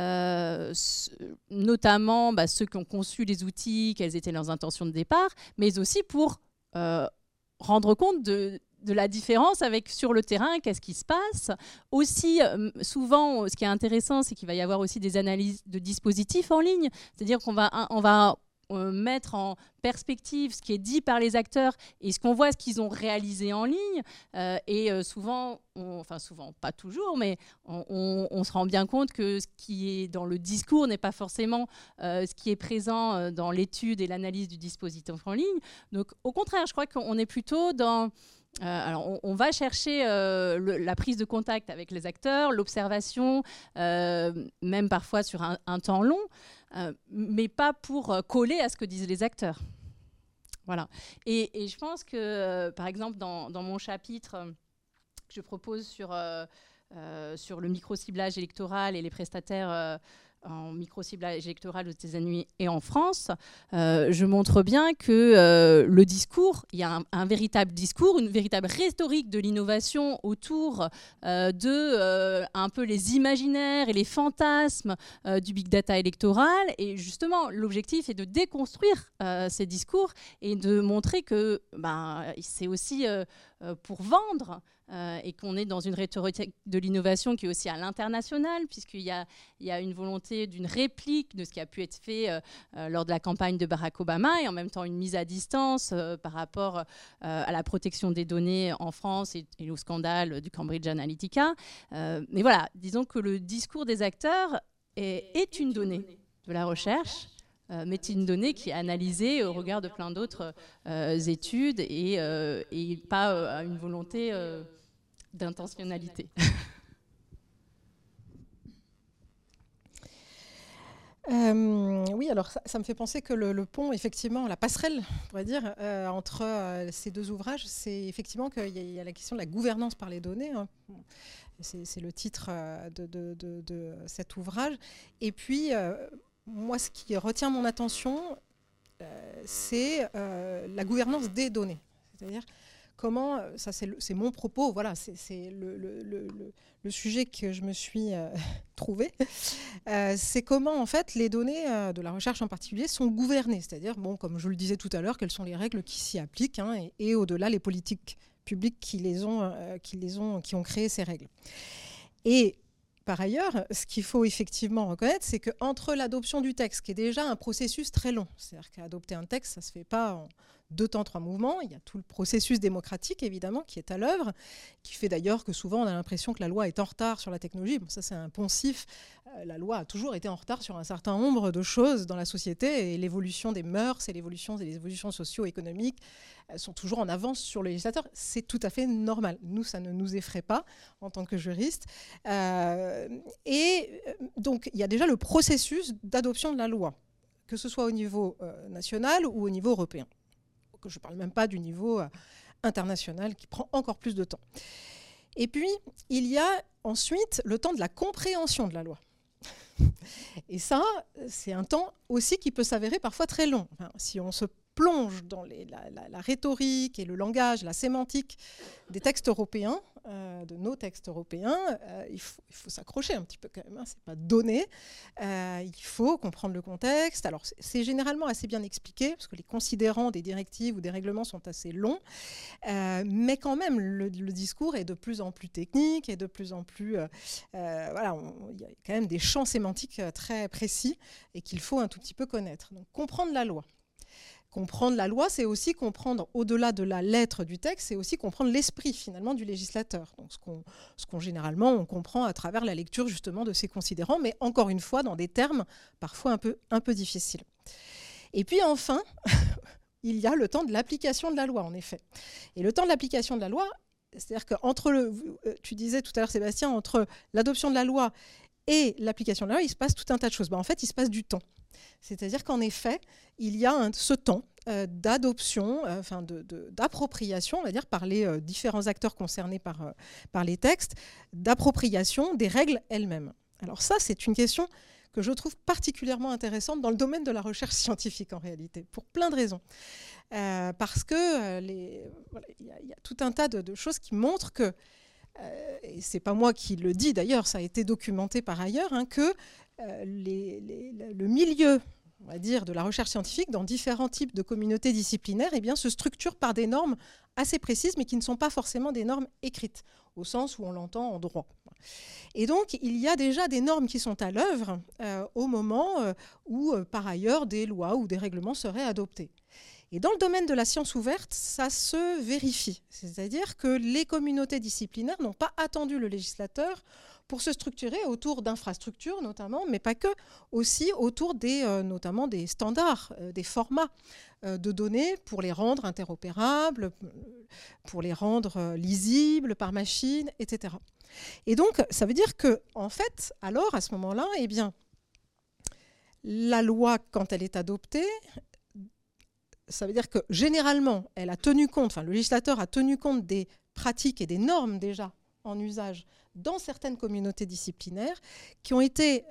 notamment ceux qui ont conçu les outils, quelles étaient leurs intentions de départ, mais aussi pour rendre compte de la différence avec sur le terrain, qu'est-ce qui se passe. Aussi, souvent, ce qui est intéressant, c'est qu'il va y avoir aussi des analyses de dispositifs en ligne, c'est-à-dire qu'on va mettre en perspective ce qui est dit par les acteurs et ce qu'on voit, ce qu'ils ont réalisé en ligne. Souvent, pas toujours, mais on se rend bien compte que ce qui est dans le discours n'est pas forcément ce qui est présent dans l'étude et l'analyse du dispositif en ligne. Donc, au contraire, je crois qu'on est plutôt dans... alors, on va chercher la prise de contact avec les acteurs, l'observation, même parfois sur un temps long, mais pas pour coller à ce que disent les acteurs. Voilà. Et je pense que, par exemple, dans mon chapitre que je propose sur le micro-ciblage électoral et les prestataires en micro-ciblage électoral aux États-Unis et en France, je montre bien que le discours, il y a un véritable discours, une véritable rhétorique de l'innovation autour de un peu les imaginaires et les fantasmes du big data électoral. Et justement, l'objectif est de déconstruire ces discours et de montrer que c'est aussi pour vendre, et qu'on est dans une rhétorique de l'innovation qui est aussi à l'international, puisqu'il y a une volonté d'une réplique de ce qui a pu être fait lors de la campagne de Barack Obama, et en même temps une mise à distance par rapport à la protection des données en France et au scandale du Cambridge Analytica. Mais voilà, disons que le discours des acteurs est une donnée de la recherche, mais c'est une donnée qui est analysée au regard de plein d'autres études et pas à une volonté d'intentionnalité. Oui, alors ça me fait penser que le pont, effectivement, la passerelle, on pourrait dire, entre ces deux ouvrages, c'est effectivement qu'il y a la question de la gouvernance par les données. Hein. C'est le titre de cet ouvrage. Et puis, moi, ce qui retient mon attention, c'est la gouvernance des données. C'est-à-dire comment, ça c'est mon propos, voilà, c'est le sujet que je me suis trouvé, c'est comment en fait les données de la recherche en particulier sont gouvernées, c'est-à-dire, bon, comme je le disais tout à l'heure, quelles sont les règles qui s'y appliquent, hein, et au-delà les politiques publiques qui ont créé ces règles. Et par ailleurs, ce qu'il faut effectivement reconnaître, c'est qu'entre l'adoption du texte, qui est déjà un processus très long, c'est-à-dire qu'adopter un texte, ça ne se fait pas en 2 temps, 3 mouvements, il y a tout le processus démocratique, évidemment, qui est à l'œuvre, qui fait d'ailleurs que souvent on a l'impression que la loi est en retard sur la technologie. Bon, ça c'est un poncif. La loi a toujours été en retard sur un certain nombre de choses dans la société, et l'évolution des mœurs et les évolutions socio-économiques sont toujours en avance sur le législateur. C'est tout à fait normal. Nous, ça ne nous effraie pas en tant que juristes. Et donc, il y a déjà le processus d'adoption de la loi, que ce soit au niveau national ou au niveau européen. Je ne parle même pas du niveau international qui prend encore plus de temps. Et puis, il y a ensuite le temps de la compréhension de la loi. Et ça, c'est un temps aussi qui peut s'avérer parfois très long. Enfin, si on se plonge dans la rhétorique et le langage, la sémantique des textes européens, de nos textes européens, il faut s'accrocher un petit peu quand même, hein, c'est pas donné. Il faut comprendre le contexte. Alors c'est généralement assez bien expliqué, parce que les considérants des directives ou des règlements sont assez longs, mais quand même le discours est de plus en plus technique et de plus en plus... voilà, il y a quand même des champs sémantiques très précis et qu'il faut un tout petit peu connaître. Donc comprendre la loi. Comprendre la loi, c'est aussi comprendre, au-delà de la lettre du texte, c'est aussi comprendre l'esprit finalement du législateur. Donc ce qu'on généralement on comprend à travers la lecture justement de ces considérants, mais encore une fois dans des termes parfois un peu difficiles. Et puis enfin, il y a le temps de l'application de la loi en effet. Et le temps de l'application de la loi, c'est-à-dire qu'entre tu disais tout à l'heure Sébastien, entre l'adoption de la loi et l'application de la loi, il se passe tout un tas de choses. En fait, il se passe du temps. C'est-à-dire qu'en effet, il y a ce temps d'adoption, d'appropriation, on va dire, par les différents acteurs concernés par les textes, d'appropriation des règles elles-mêmes. Alors ça, c'est une question que je trouve particulièrement intéressante dans le domaine de la recherche scientifique, en réalité, pour plein de raisons. Parce que il y a tout un tas de choses qui montrent que, et ce n'est pas moi qui le dis d'ailleurs, ça a été documenté par ailleurs, hein, que le milieu, on va dire, de la recherche scientifique dans différents types de communautés disciplinaires, eh bien, se structure par des normes assez précises, mais qui ne sont pas forcément des normes écrites, au sens où on l'entend en droit. Et donc, il y a déjà des normes qui sont à l'œuvre au moment où, par ailleurs, des lois ou des règlements seraient adoptés. Et dans le domaine de la science ouverte, ça se vérifie. C'est-à-dire que les communautés disciplinaires n'ont pas attendu le législateur pour se structurer autour d'infrastructures notamment, mais pas que, aussi autour notamment des standards, des formats de données pour les rendre interopérables, pour les rendre lisibles par machine, etc. Et donc, ça veut dire que, en fait, alors, à ce moment-là, eh bien, la loi, quand elle est adoptée, ça veut dire que, généralement, elle a tenu compte, le législateur a tenu compte des pratiques et des normes déjà en usage dans certaines communautés disciplinaires qui ont été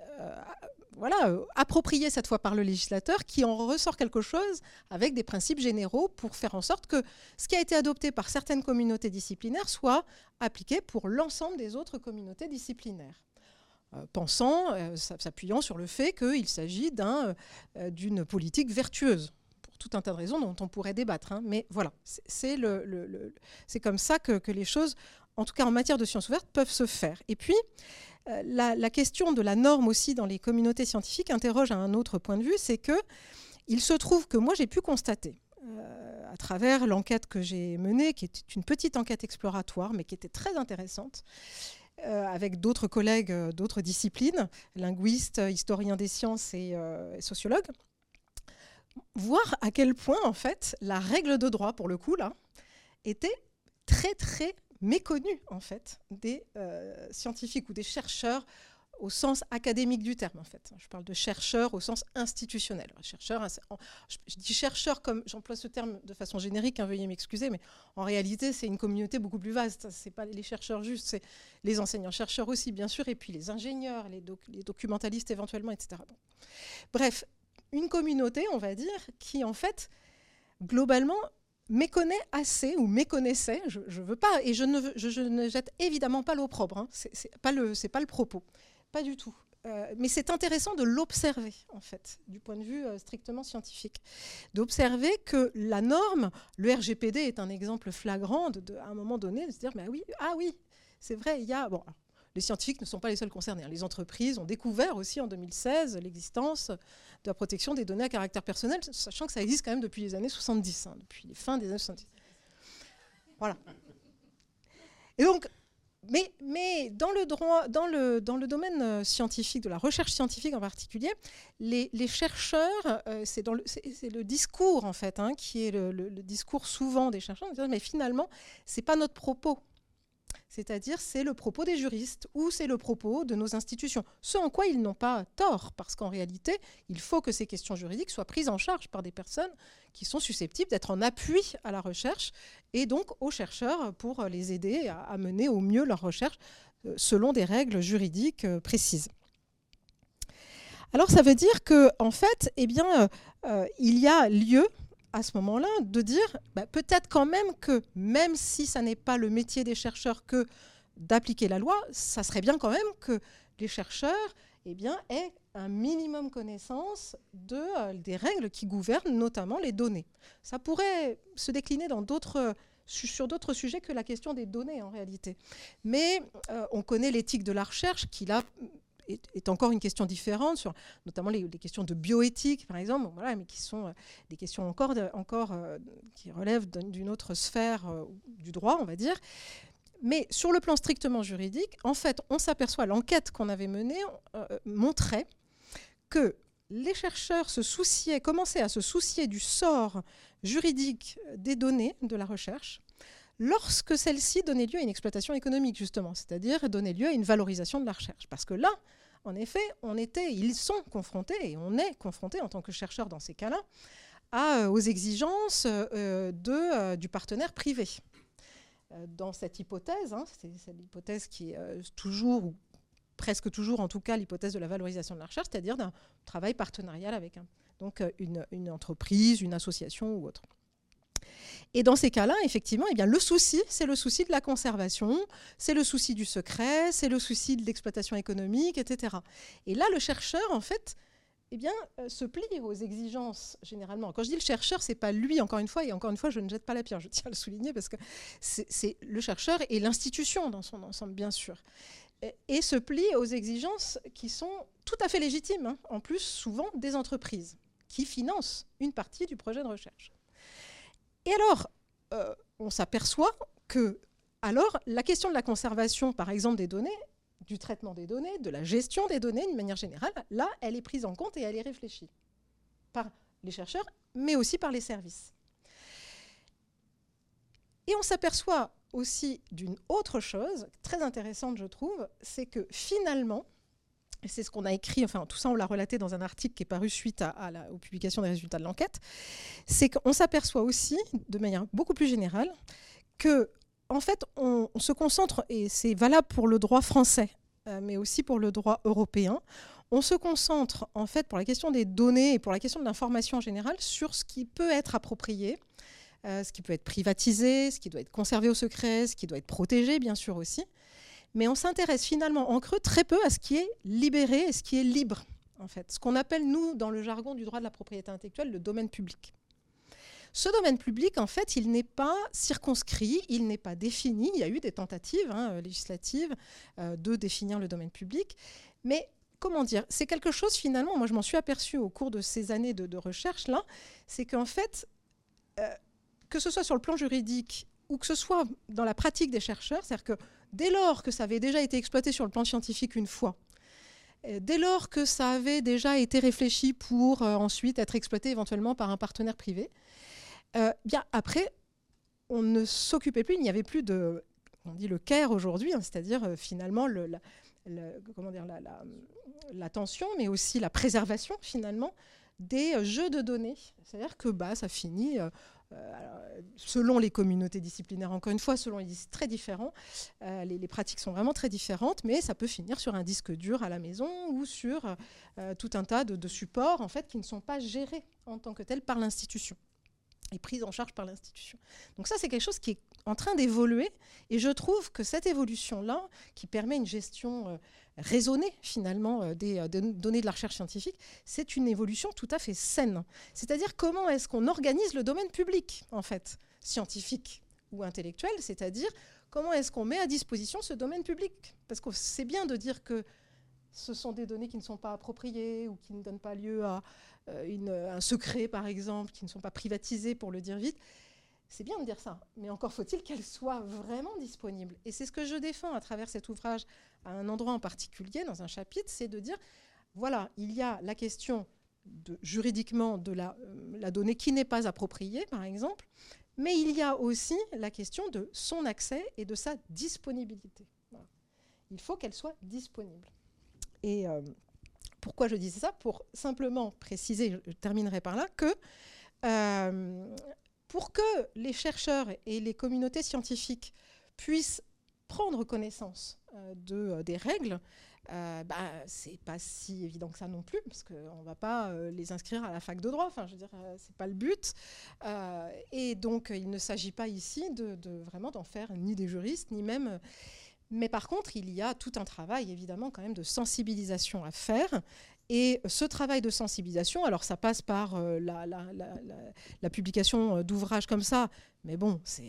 appropriées cette fois par le législateur, qui en ressort quelque chose avec des principes généraux pour faire en sorte que ce qui a été adopté par certaines communautés disciplinaires soit appliqué pour l'ensemble des autres communautés disciplinaires. S'appuyant sur le fait qu'il s'agit d'une politique vertueuse, pour tout un tas de raisons dont on pourrait débattre. Hein. Mais voilà, c'est comme ça que les choses, en tout cas en matière de sciences ouvertes, peuvent se faire. Et puis, la question de la norme aussi dans les communautés scientifiques interroge à un autre point de vue, c'est qu'il se trouve que moi j'ai pu constater, à travers l'enquête que j'ai menée, qui était une petite enquête exploratoire, mais qui était très intéressante, avec d'autres collègues d'autres disciplines, linguistes, historiens des sciences et sociologues, voir à quel point, en fait, la règle de droit, pour le coup, là, était très, très méconnue, en fait, des scientifiques ou des chercheurs au sens académique du terme, en fait. Je parle de chercheurs au sens institutionnel. Chercheurs, je dis chercheurs comme j'emploie ce terme de façon générique, hein, veuillez m'excuser, mais en réalité, c'est une communauté beaucoup plus vaste. Ce n'est pas les chercheurs juste, c'est les enseignants-chercheurs aussi, bien sûr, et puis les ingénieurs, les documentalistes éventuellement, etc. Bon. Bref, une communauté, on va dire, qui, en fait, globalement, méconnaît assez ou méconnaissait, je veux pas, et je ne jette évidemment pas l'opprobre, hein, c'est pas le propos, pas du tout. Mais c'est intéressant de l'observer, en fait, du point de vue strictement scientifique. D'observer que la norme, le RGPD est un exemple flagrant à un moment donné, de se dire, mais oui, c'est vrai, il y a... Bon, les scientifiques ne sont pas les seuls concernés, hein. Les entreprises ont découvert aussi en 2016 l'existence de la protection des données à caractère personnel, sachant que ça existe quand même depuis les années 70, hein, depuis les fins des années 70. Voilà. Et donc, mais dans le droit, dans le domaine scientifique, de la recherche scientifique en particulier, les chercheurs, c'est le discours en fait, hein, qui est le discours souvent des chercheurs, mais finalement, c'est pas notre propos. C'est-à-dire, c'est le propos des juristes ou c'est le propos de nos institutions. Ce en quoi ils n'ont pas tort, parce qu'en réalité, il faut que ces questions juridiques soient prises en charge par des personnes qui sont susceptibles d'être en appui à la recherche et donc aux chercheurs pour les aider à mener au mieux leur recherche selon des règles juridiques précises. Alors, ça veut dire qu'en fait, il y a lieu à ce moment-là, de dire peut-être quand même que, même si ça n'est pas le métier des chercheurs que d'appliquer la loi, ça serait bien quand même que les chercheurs aient un minimum connaissance des règles qui gouvernent notamment les données. Ça pourrait se décliner sur d'autres sujets que la question des données en réalité. Mais on connaît l'éthique de la recherche qui, là, est encore une question différente, sur notamment les questions de bioéthique, par exemple, voilà, mais qui sont des questions encore qui relèvent d'une autre sphère du droit, on va dire. Mais sur le plan strictement juridique, en fait, on s'aperçoit, l'enquête qu'on avait menée montrait que les chercheurs commençaient à se soucier du sort juridique des données de la recherche lorsque celle-ci donnait lieu à une exploitation économique, justement, c'est-à-dire donnait lieu à une valorisation de la recherche. Parce que là, en effet, ils sont confrontés, et on est confrontés en tant que chercheurs dans ces cas-là, aux exigences du partenaire privé. Dans cette hypothèse, hein, c'est l'hypothèse qui est toujours, ou presque toujours en tout cas, l'hypothèse de la valorisation de la recherche, c'est-à-dire d'un travail partenarial avec une entreprise, une association ou autre. Et dans ces cas-là, effectivement, le souci, c'est le souci de la conservation, c'est le souci du secret, c'est le souci de l'exploitation économique, etc. Et là, le chercheur, en fait, se plie aux exigences, généralement. Quand je dis le chercheur, c'est pas lui, encore une fois, et encore une fois, je ne jette pas la pierre, je tiens à le souligner, parce que c'est le chercheur et l'institution dans son ensemble, bien sûr. Et se plie aux exigences qui sont tout à fait légitimes, hein, en plus, souvent, des entreprises, qui financent une partie du projet de recherche. Et alors, on s'aperçoit que la question de la conservation, par exemple, des données, du traitement des données, de la gestion des données, d'une manière générale, là, elle est prise en compte et elle est réfléchie par les chercheurs, mais aussi par les services. Et on s'aperçoit aussi d'une autre chose, très intéressante, je trouve, c'est que finalement, et c'est ce qu'on a écrit, enfin tout ça on l'a relaté dans un article qui est paru suite aux publications des résultats de l'enquête, c'est qu'on s'aperçoit aussi, de manière beaucoup plus générale, que en fait on se concentre, et c'est valable pour le droit français, mais aussi pour le droit européen, on se concentre en fait pour la question des données et pour la question de l'information en général sur ce qui peut être approprié, ce qui peut être privatisé, ce qui doit être conservé au secret, ce qui doit être protégé bien sûr aussi. Mais on s'intéresse finalement en creux très peu à ce qui est libéré et ce qui est libre, en fait. Ce qu'on appelle, nous, dans le jargon du droit de la propriété intellectuelle, le domaine public. Ce domaine public, en fait, il n'est pas circonscrit, il n'est pas défini. Il y a eu des tentatives législatives de définir le domaine public. Mais, comment dire, c'est quelque chose, finalement, moi je m'en suis aperçue au cours de ces années de recherche-là, c'est qu'en fait, que ce soit sur le plan juridique ou que ce soit dans la pratique des chercheurs, c'est-à-dire que dès lors que ça avait déjà été exploité sur le plan scientifique une fois, dès lors que ça avait déjà été réfléchi pour ensuite être exploité éventuellement par un partenaire privé, bien après, on ne s'occupait plus, il n'y avait plus de, on dit le care aujourd'hui, hein, c'est-à-dire finalement l'attention, mais aussi la préservation finalement des jeux de données. C'est-à-dire que ça finit... selon les communautés disciplinaires, encore une fois, selon les très différents, les pratiques sont vraiment très différentes, mais ça peut finir sur un disque dur à la maison ou sur tout un tas de supports en fait, qui ne sont pas gérés en tant que tels par l'institution. est prise en charge par l'institution. Donc ça, c'est quelque chose qui est en train d'évoluer, et je trouve que cette évolution-là, qui permet une gestion raisonnée finalement des données de la recherche scientifique, c'est une évolution tout à fait saine. C'est-à-dire comment est-ce qu'on organise le domaine public, en fait, scientifique ou intellectuel, c'est-à-dire comment est-ce qu'on met à disposition ce domaine public. Parce que c'est bien de dire que ce sont des données qui ne sont pas appropriées ou qui ne donnent pas lieu à un secret, par exemple, qui ne sont pas privatisées, pour le dire vite. C'est bien de dire ça, mais encore faut-il qu'elles soient vraiment disponibles. Et c'est ce que je défends à travers cet ouvrage, à un endroit en particulier, dans un chapitre, c'est de dire, voilà, il y a la question juridiquement de la donnée qui n'est pas appropriée, par exemple, mais il y a aussi la question de son accès et de sa disponibilité. Voilà. Il faut qu'elle soit disponible. Et pourquoi je disais ça? Pour simplement préciser, je terminerai par là, que pour que les chercheurs et les communautés scientifiques puissent prendre connaissance des règles, c'est pas si évident que ça non plus, parce qu'on ne va pas les inscrire à la fac de droit, enfin, je veux dire, c'est pas le but. Et donc, il ne s'agit pas ici vraiment d'en faire ni des juristes, ni même... Mais par contre, il y a tout un travail, évidemment, quand même, de sensibilisation à faire. Et ce travail de sensibilisation, alors ça passe par la publication d'ouvrages comme ça, mais bon, ce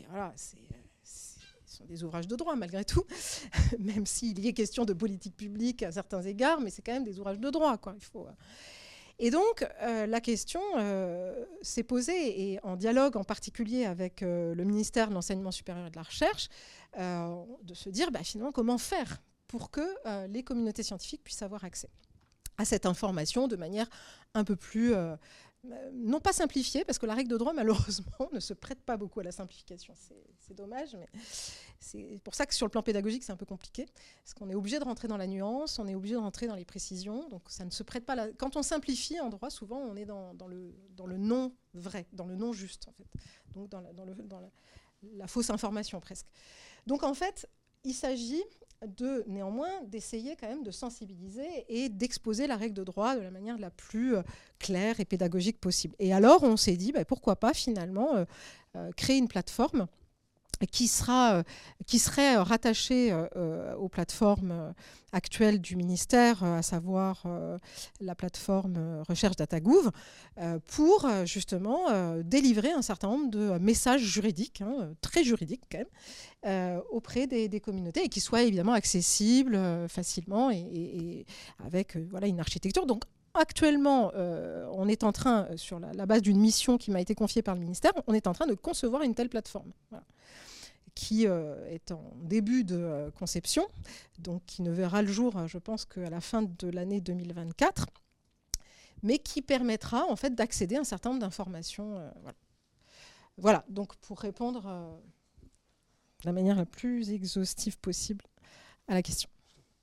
sont des ouvrages de droit, malgré tout, même s'il y est question de politique publique à certains égards, mais c'est quand même des ouvrages de droit, quoi. Et donc, la question s'est posée, et en dialogue en particulier avec le ministère de l'Enseignement supérieur et de la Recherche, de se dire finalement comment faire pour que les communautés scientifiques puissent avoir accès à cette information de manière un peu plus, non pas simplifiée, parce que la règle de droit, malheureusement, ne se prête pas beaucoup à la simplification. C'est dommage, mais c'est pour ça que sur le plan pédagogique, c'est un peu compliqué, parce qu'on est obligé de rentrer dans la nuance, on est obligé de rentrer dans les précisions, donc ça ne se prête pas... Quand on simplifie en droit, souvent, on est dans le non vrai, dans le non juste, en fait, donc dans la fausse information, presque. Donc, en fait, il s'agit néanmoins d'essayer quand même de sensibiliser et d'exposer la règle de droit de la manière la plus claire et pédagogique possible. Et alors, on s'est dit, pourquoi pas finalement créer une plateforme qui serait rattachée aux plateformes actuelles du ministère, à savoir la plateforme Recherche DataGouv, pour justement délivrer un certain nombre de messages juridiques, très juridiques quand même, auprès des communautés, et qui soient évidemment accessibles facilement et avec une architecture. Donc, actuellement, on est en train, sur la base d'une mission qui m'a été confiée par le ministère, on est en train de concevoir une telle plateforme. Voilà, qui est en début de conception, donc qui ne verra le jour, je pense, qu'à la fin de l'année 2024, mais qui permettra en fait d'accéder à un certain nombre d'informations. Voilà, donc pour répondre de la manière la plus exhaustive possible à la question.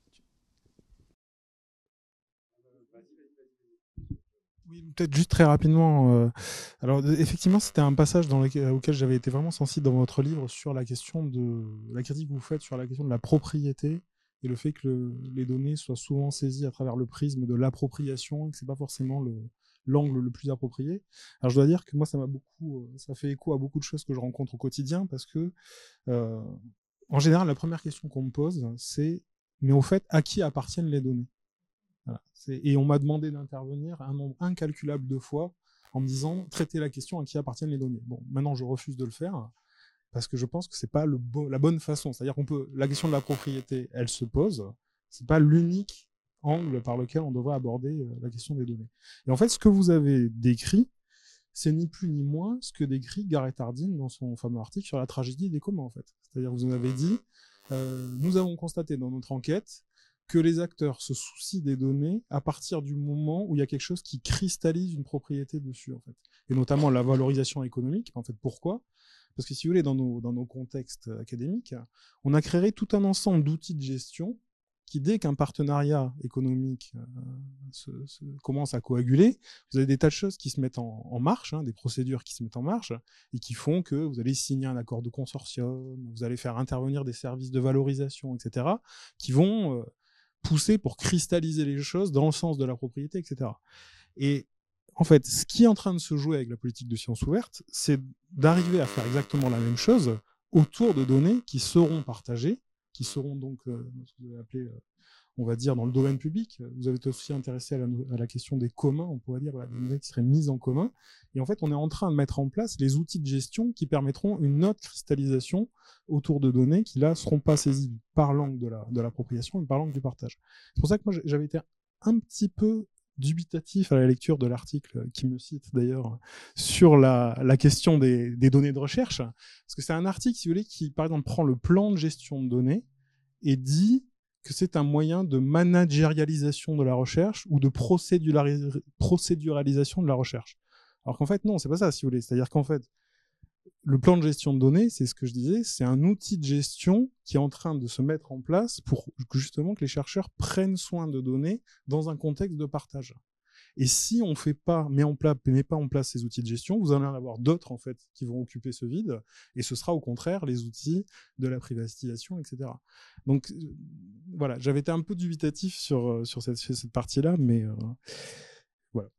Oui, peut-être juste très rapidement. Alors, effectivement, c'était un passage auquel j'avais été vraiment sensible dans votre livre sur la question de la critique que vous faites sur la question de la propriété et le fait que les données soient souvent saisies à travers le prisme de l'appropriation et que c'est pas forcément l'angle le plus approprié. Alors, je dois dire que moi, ça fait écho à beaucoup de choses que je rencontre au quotidien, parce que, en général, la première question qu'on me pose, c'est « mais au fait, à qui appartiennent les données ?» Voilà. Et on m'a demandé d'intervenir un nombre incalculable de fois en me disant « traitez la question à qui appartiennent les données ». Bon, maintenant, je refuse de le faire parce que je pense que c'est pas la bonne façon. C'est-à-dire la question de la propriété, elle se pose. C'est pas l'unique angle par lequel on devrait aborder la question des données. Et en fait, ce que vous avez décrit, c'est ni plus ni moins ce que décrit Gareth Hardin dans son fameux article sur la tragédie des communs, en fait. C'est-à-dire, vous en avez dit, nous avons constaté dans notre enquête que les acteurs se soucient des données à partir du moment où il y a quelque chose qui cristallise une propriété dessus, en fait. Et notamment la valorisation économique. En fait, pourquoi ? Parce que si vous voulez, dans nos contextes académiques, on a créé tout un ensemble d'outils de gestion qui, dès qu'un partenariat économique commence à coaguler, vous avez des tas de choses qui se mettent en marche, des procédures qui se mettent en marche, et qui font que vous allez signer un accord de consortium, vous allez faire intervenir des services de valorisation, etc., qui vont pousser pour cristalliser les choses dans le sens de la propriété, etc. Et en fait, ce qui est en train de se jouer avec la politique de sciences ouvertes, c'est d'arriver à faire exactement la même chose autour de données qui seront partagées, qui seront donc, ce que vous avez appelé, on va dire, dans le domaine public. Vous avez aussi intéressé à la question des communs, on pourrait dire, des données qui seraient mises en commun. Et en fait, on est en train de mettre en place les outils de gestion qui permettront une autre cristallisation autour de données qui, là, seront pas saisies par l'angle de l'appropriation, mais par l'angle du partage. C'est pour ça que moi, j'avais été un petit peu dubitatif à la lecture de l'article qui me cite d'ailleurs sur la question des données de recherche, parce que c'est un article, si vous voulez, qui, par exemple, prend le plan de gestion de données et dit que c'est un moyen de managérialisation de la recherche ou de procéduralisation de la recherche. Alors qu'en fait, non, c'est pas ça, si vous voulez. C'est-à-dire qu'en fait, le plan de gestion de données, c'est ce que je disais, c'est un outil de gestion qui est en train de se mettre en place pour justement que les chercheurs prennent soin de données dans un contexte de partage. Et si on met pas en place ces outils de gestion, vous allez en avoir d'autres en fait qui vont occuper ce vide, et ce sera au contraire les outils de la privatisation, etc. Donc voilà, j'avais été un peu dubitatif sur cette partie-là, mais voilà.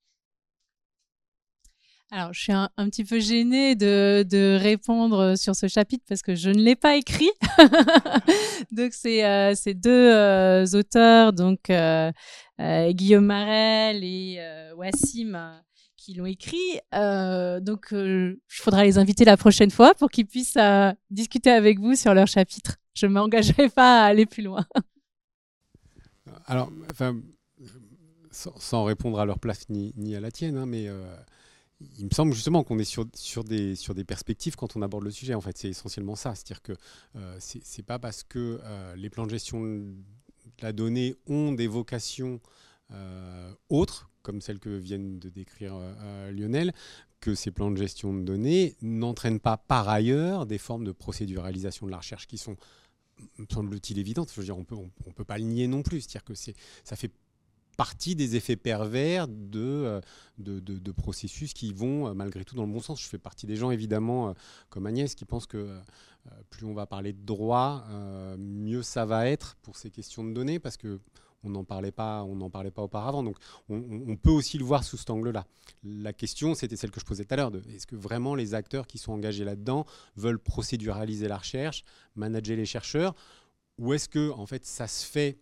Alors, je suis un petit peu gênée de répondre sur ce chapitre parce que je ne l'ai pas écrit. Donc, c'est deux auteurs, donc Guillaume Marel et Wassim, qui l'ont écrit. Donc, il faudra les inviter la prochaine fois pour qu'ils puissent discuter avec vous sur leur chapitre. Je ne m'engagerai pas à aller plus loin. Alors, enfin, sans répondre à leur place ni à la tienne, hein, mais il me semble justement qu'on est sur des perspectives quand on aborde le sujet. En fait, c'est essentiellement ça. C'est-à-dire que c'est pas parce que les plans de gestion de la donnée ont des vocations autres, comme celles que viennent de décrire Lionel, que ces plans de gestion de données n'entraînent pas par ailleurs des formes de procéduralisation de la recherche qui sont, me semble-t-il, évidentes. Je veux dire, on peut pas le nier non plus. C'est-à-dire que ça fait partie des effets pervers de processus qui vont malgré tout dans le bon sens. Je fais partie des gens, évidemment, comme Agnès, qui pensent que plus on va parler de droit, mieux ça va être pour ces questions de données, parce qu'on n'en parlait pas auparavant. Donc on peut aussi le voir sous cet angle-là. La question, c'était celle que je posais tout à l'heure, est-ce que vraiment les acteurs qui sont engagés là-dedans veulent procéduraliser la recherche, manager les chercheurs, ou est-ce que en fait ça se fait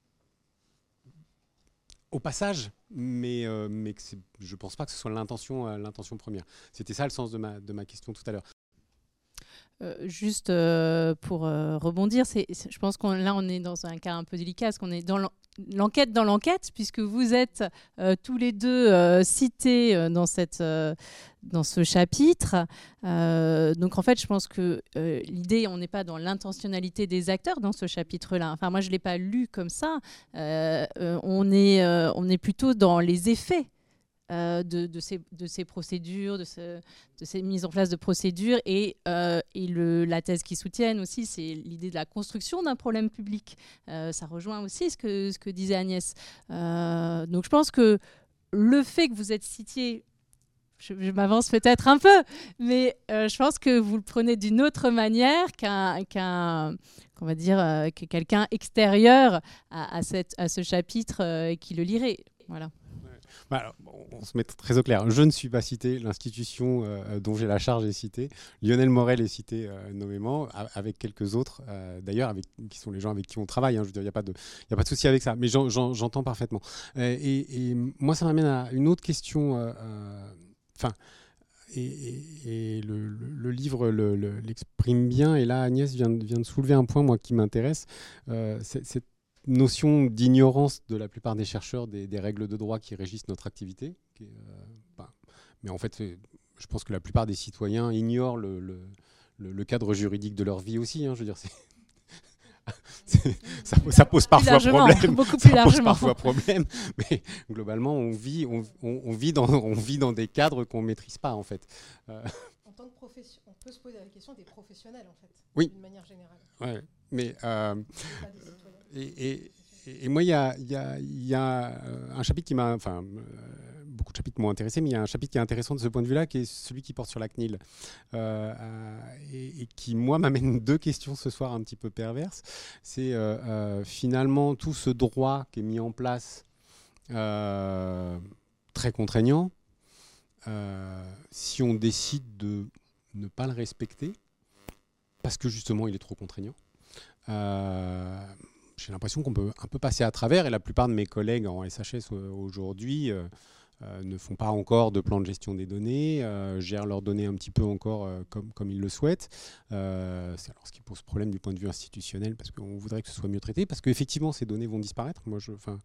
au passage, mais je ne pense pas que ce soit l'intention première. C'était ça le sens de ma question tout à l'heure. Juste pour rebondir, je pense qu'on est dans un cas un peu délicat, parce qu'on est dans l'enquête dans l'enquête, puisque vous êtes tous les deux cités dans ce chapitre. Donc en fait, je pense que l'idée, on n'est pas dans l'intentionnalité des acteurs dans ce chapitre-là. Enfin, moi, je ne l'ai pas lu comme ça. On est plutôt dans les effets de ces procédures, de ces mises en place de procédures, et la thèse qu'ils soutiennent aussi, c'est l'idée de la construction d'un problème public. Ça rejoint aussi ce que disait Agnès. Donc je pense que le fait que vous êtes cité, je m'avance peut-être un peu, mais je pense que vous le prenez d'une autre manière qu'on va dire, que quelqu'un extérieur à ce chapitre qui le lirait. Voilà. Alors, on se met très au clair. Je ne suis pas cité. L'institution dont j'ai la charge est citée. Lionel Morel est cité nommément, avec quelques autres, d'ailleurs, qui sont les gens avec qui on travaille. Hein. Je veux dire, il n'y a pas de souci avec ça. Mais j'entends parfaitement. Et moi, ça m'amène à une autre question. Et le livre l'exprime bien. Et là, Agnès vient de soulever un point, moi, qui m'intéresse. Cette notion d'ignorance de la plupart des chercheurs des règles de droit qui régissent notre activité. Mais en fait, je pense que la plupart des citoyens ignorent le cadre juridique de leur vie aussi. Hein, je veux dire, ça pose parfois problème. Beaucoup plus largement. Pose parfois problème, mais globalement, on vit dans des cadres qu'on ne maîtrise pas, en fait. En tant que profession, on peut se poser la question des professionnels, en fait, oui. d'une manière générale. Ouais, mais et moi, il y a un chapitre qui m'a... Enfin, beaucoup de chapitres m'ont intéressé, mais il y a un chapitre qui est intéressant de ce point de vue-là, qui est celui qui porte sur la CNIL. Et qui, moi, m'amène deux questions ce soir un petit peu perverses. C'est finalement tout ce droit qui est mis en place très contraignant. Si on décide de ne pas le respecter, parce que justement il est trop contraignant, j'ai l'impression qu'on peut un peu passer à travers, et la plupart de mes collègues en SHS aujourd'hui ne font pas encore de plan de gestion des données, gèrent leurs données un petit peu encore comme ils le souhaitent. C'est alors ce qui pose problème du point de vue institutionnel, parce qu'on voudrait que ce soit mieux traité, parce qu'effectivement ces données vont disparaître. Moi,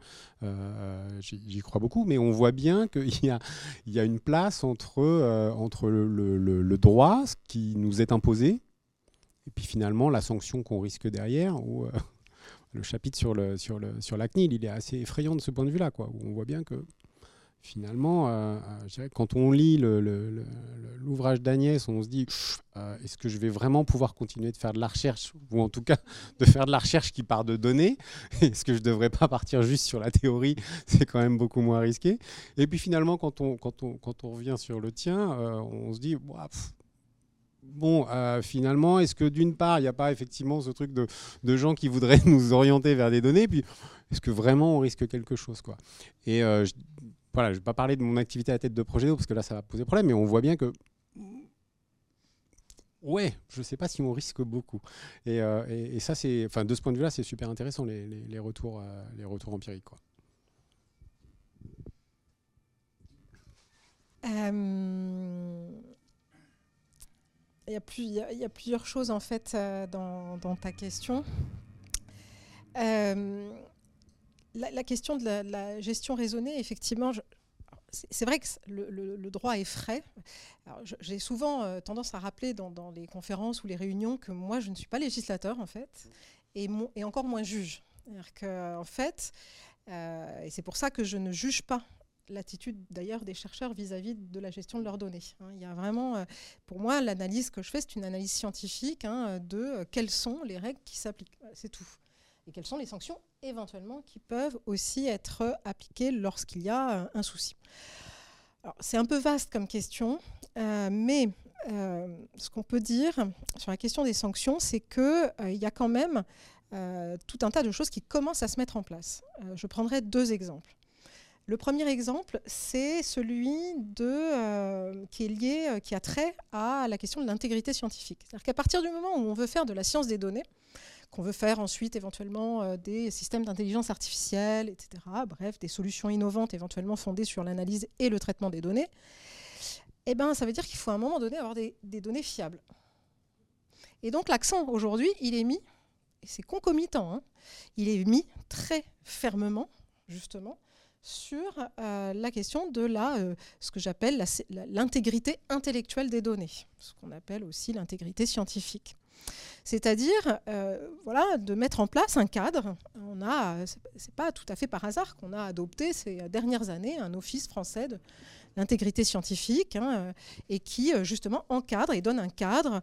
j'y crois beaucoup, mais on voit bien qu'il y a une place entre le droit, ce qui nous est imposé, et puis finalement la sanction qu'on risque derrière, ou le chapitre sur la CNIL, il est assez effrayant de ce point de vue-là, quoi, où on voit bien que finalement, je dirais, quand on lit l'ouvrage d'Agnès, on se dit est-ce que je vais vraiment pouvoir continuer de faire de la recherche, ou en tout cas de faire de la recherche qui part de données? Est-ce que je ne devrais pas partir juste sur la théorie? C'est quand même beaucoup moins risqué. Et puis finalement, quand on revient sur le tien, on se dit finalement, est-ce que d'une part, il n'y a pas effectivement ce truc de gens qui voudraient nous orienter vers des données, puis est-ce que vraiment on risque quelque chose, quoi? Et voilà, je ne vais pas parler de mon activité à la tête de projet d'eau, parce que là, ça va poser problème, mais on voit bien que, ouais, je ne sais pas si on risque beaucoup. Et ça, de ce point de vue-là, c'est super intéressant, les retours empiriques, quoi. Il y a plusieurs choses, en fait, dans ta question. La question de la gestion raisonnée, effectivement, c'est vrai que le droit est frais. Alors, j'ai souvent tendance à rappeler dans les conférences ou les réunions que moi, je ne suis pas législateur, en fait, et encore moins juge. C'est-à-dire qu'en fait, et c'est pour ça que je ne juge pas l'attitude d'ailleurs des chercheurs vis-à-vis de la gestion de leurs données. Il y a vraiment, pour moi, l'analyse que je fais, c'est une analyse scientifique de quelles sont les règles qui s'appliquent. C'est tout. Et quelles sont les sanctions éventuellement qui peuvent aussi être appliquées lorsqu'il y a un souci. Alors, c'est un peu vaste comme question, mais ce qu'on peut dire sur la question des sanctions, c'est qu'il y a quand même tout un tas de choses qui commencent à se mettre en place. Je prendrai 2 exemples. Le premier exemple, c'est celui qui a trait à la question de l'intégrité scientifique. C'est-à-dire qu'à partir du moment où on veut faire de la science des données, qu'on veut faire ensuite éventuellement des systèmes d'intelligence artificielle, etc., bref, des solutions innovantes éventuellement fondées sur l'analyse et le traitement des données, eh ben, ça veut dire qu'il faut à un moment donné avoir des données fiables. Et donc l'accent aujourd'hui, il est mis, et c'est concomitant, il est mis très fermement, justement, sur la question de ce que j'appelle l'intégrité intellectuelle des données, ce qu'on appelle aussi l'intégrité scientifique. C'est-à-dire de mettre en place un cadre. C'est pas tout à fait par hasard qu'on a adopté ces dernières années un office français de l'intégrité scientifique et qui justement encadre et donne un cadre,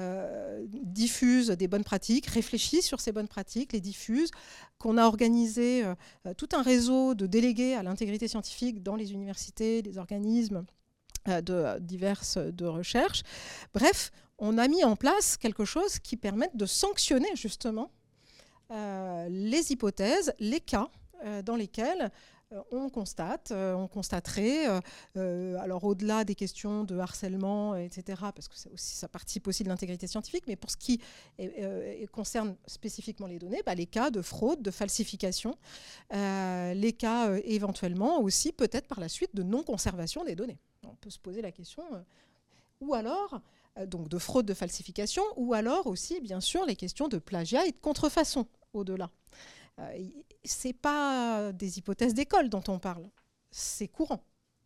diffuse des bonnes pratiques, réfléchit sur ces bonnes pratiques, les diffuse, qu'on a organisé tout un réseau de délégués à l'intégrité scientifique dans les universités, les organismes diverses de recherche. Bref, on a mis en place quelque chose qui permette de sanctionner justement les hypothèses, les cas dans lesquels on constaterait, alors au-delà des questions de harcèlement, etc., parce que ça participe aussi de l'intégrité scientifique, mais pour ce qui concerne spécifiquement les données, les cas de fraude, de falsification, les cas éventuellement aussi peut-être par la suite de non-conservation des données. On peut se poser la question, ou alors donc de fraude, de falsification, ou alors aussi bien sûr les questions de plagiat et de contrefaçon au-delà. Ce n'est pas des hypothèses d'école dont on parle, c'est courant.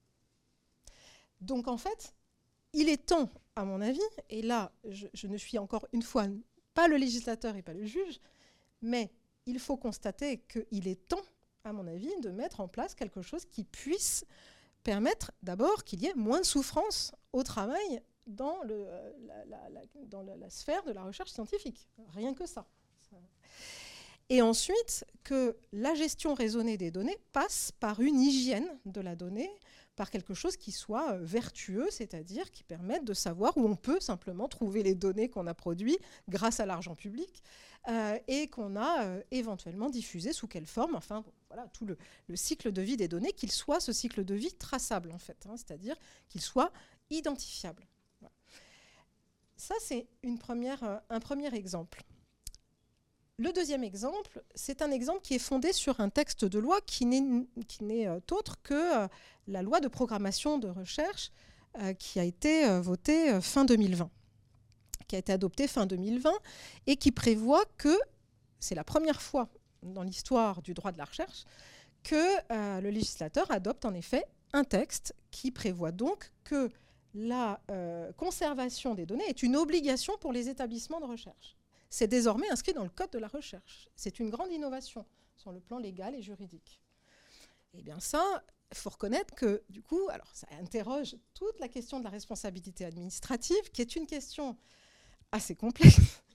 Donc en fait, il est temps, à mon avis, et là je ne suis encore une fois pas le législateur et pas le juge, mais il faut constater qu'il est temps, à mon avis, de mettre en place quelque chose qui puisse permettre d'abord qu'il y ait moins de souffrance au travail dans la sphère de la recherche scientifique. Rien que ça. Et ensuite, que la gestion raisonnée des données passe par une hygiène de la donnée, par quelque chose qui soit vertueux, c'est-à-dire qui permette de savoir où on peut simplement trouver les données qu'on a produites grâce à l'argent public et qu'on a éventuellement diffusées, sous quelle forme, enfin voilà, tout le cycle de vie des données, qu'il soit ce cycle de vie traçable en fait, c'est-à-dire qu'il soit identifiable. Voilà. Ça, c'est un premier exemple. Le deuxième exemple, c'est un exemple qui est fondé sur un texte de loi qui n'est autre que la loi de programmation de recherche qui a été votée fin 2020, qui a été adoptée fin 2020 et qui prévoit que, c'est la première fois dans l'histoire du droit de la recherche, que le législateur adopte en effet un texte qui prévoit donc que la conservation des données est une obligation pour les établissements de recherche. C'est désormais inscrit dans le Code de la recherche. C'est une grande innovation sur le plan légal et juridique. Et bien ça, il faut reconnaître que, du coup, alors ça interroge toute la question de la responsabilité administrative, qui est une question assez complexe,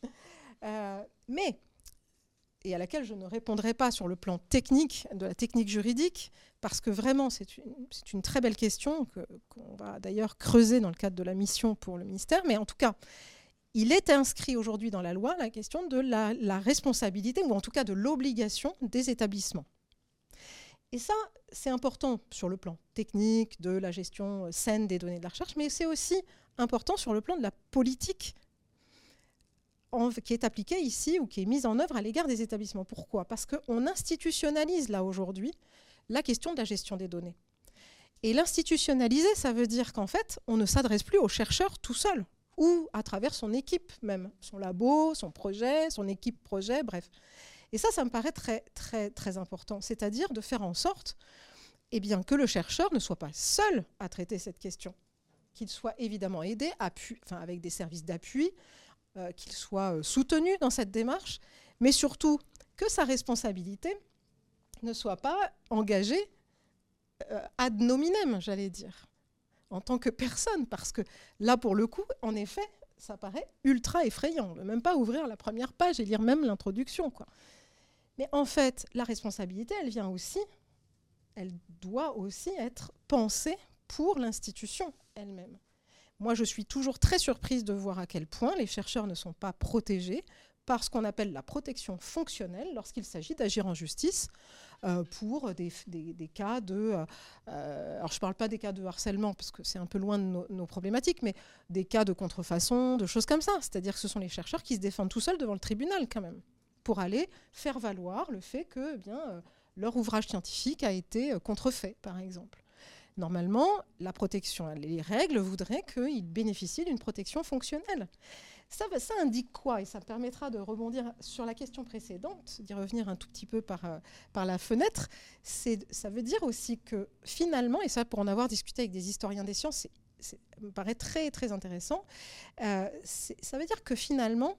et à laquelle je ne répondrai pas sur le plan technique, de la technique juridique, parce que vraiment, c'est une très belle question qu'on va d'ailleurs creuser dans le cadre de la mission pour le ministère, mais en tout cas, il est inscrit aujourd'hui dans la loi la question de la responsabilité, ou en tout cas de l'obligation des établissements. Et ça, c'est important sur le plan technique, de la gestion saine des données de la recherche, mais c'est aussi important sur le plan de la politique qui est appliquée ici ou qui est mise en œuvre à l'égard des établissements. Pourquoi ? Parce qu'on institutionnalise là aujourd'hui la question de la gestion des données. Et l'institutionnaliser, ça veut dire qu'en fait, on ne s'adresse plus aux chercheurs tout seul, ou à travers son équipe même, son labo, son projet, son équipe projet, bref. Et ça me paraît très, très, très important. C'est-à-dire de faire en sorte que le chercheur ne soit pas seul à traiter cette question, qu'il soit évidemment aidé, avec des services d'appui, qu'il soit soutenu dans cette démarche, mais surtout que sa responsabilité ne soit pas engagée ad nominem, j'allais dire, en tant que personne, parce que là, pour le coup, en effet, ça paraît ultra effrayant. On ne peut même pas ouvrir la première page et lire même l'introduction, quoi. Mais en fait, la responsabilité, elle doit aussi être pensée pour l'institution elle-même. Moi, je suis toujours très surprise de voir à quel point les chercheurs ne sont pas protégés par ce qu'on appelle la protection fonctionnelle lorsqu'il s'agit d'agir en justice pour des cas de... alors, je ne parle pas des cas de harcèlement, parce que c'est un peu loin de nos problématiques, mais des cas de contrefaçon, de choses comme ça. C'est-à-dire que ce sont les chercheurs qui se défendent tout seuls devant le tribunal, quand même, pour aller faire valoir le fait que leur ouvrage scientifique a été contrefait, par exemple. Normalement, la protection, les règles voudraient qu'ils bénéficient d'une protection fonctionnelle. Ça indique quoi ? Et ça me permettra de rebondir sur la question précédente, d'y revenir un tout petit peu par la fenêtre. Ça veut dire aussi que finalement, et ça pour en avoir discuté avec des historiens des sciences, ça me paraît très, très intéressant, ça veut dire que finalement,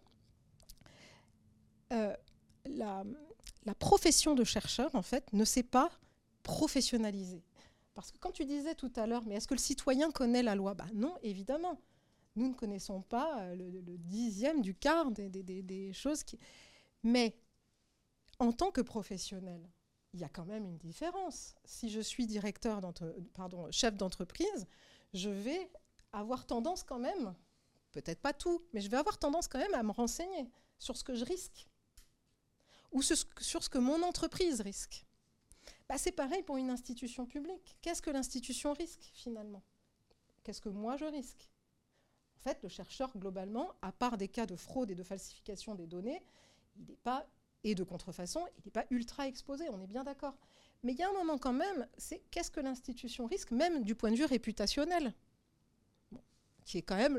la profession de chercheur, en fait, ne s'est pas professionnalisée. Parce que quand tu disais tout à l'heure, mais est-ce que le citoyen connaît la loi ? Non, évidemment. Nous ne connaissons pas le dixième du quart des choses qui... Mais en tant que professionnel, il y a quand même une différence. Si je suis chef d'entreprise, je vais avoir tendance quand même, peut-être pas tout, mais je vais avoir tendance quand même à me renseigner sur ce que je risque ou sur ce que mon entreprise risque. C'est pareil pour une institution publique. Qu'est-ce que l'institution risque finalement ? Qu'est-ce que moi je risque ? En fait, le chercheur, globalement, à part des cas de fraude et de falsification des données, et de contrefaçon, il n'est pas ultra exposé, on est bien d'accord. Mais il y a un moment quand même, c'est qu'est-ce que l'institution risque, même du point de vue réputationnel, qui est quand même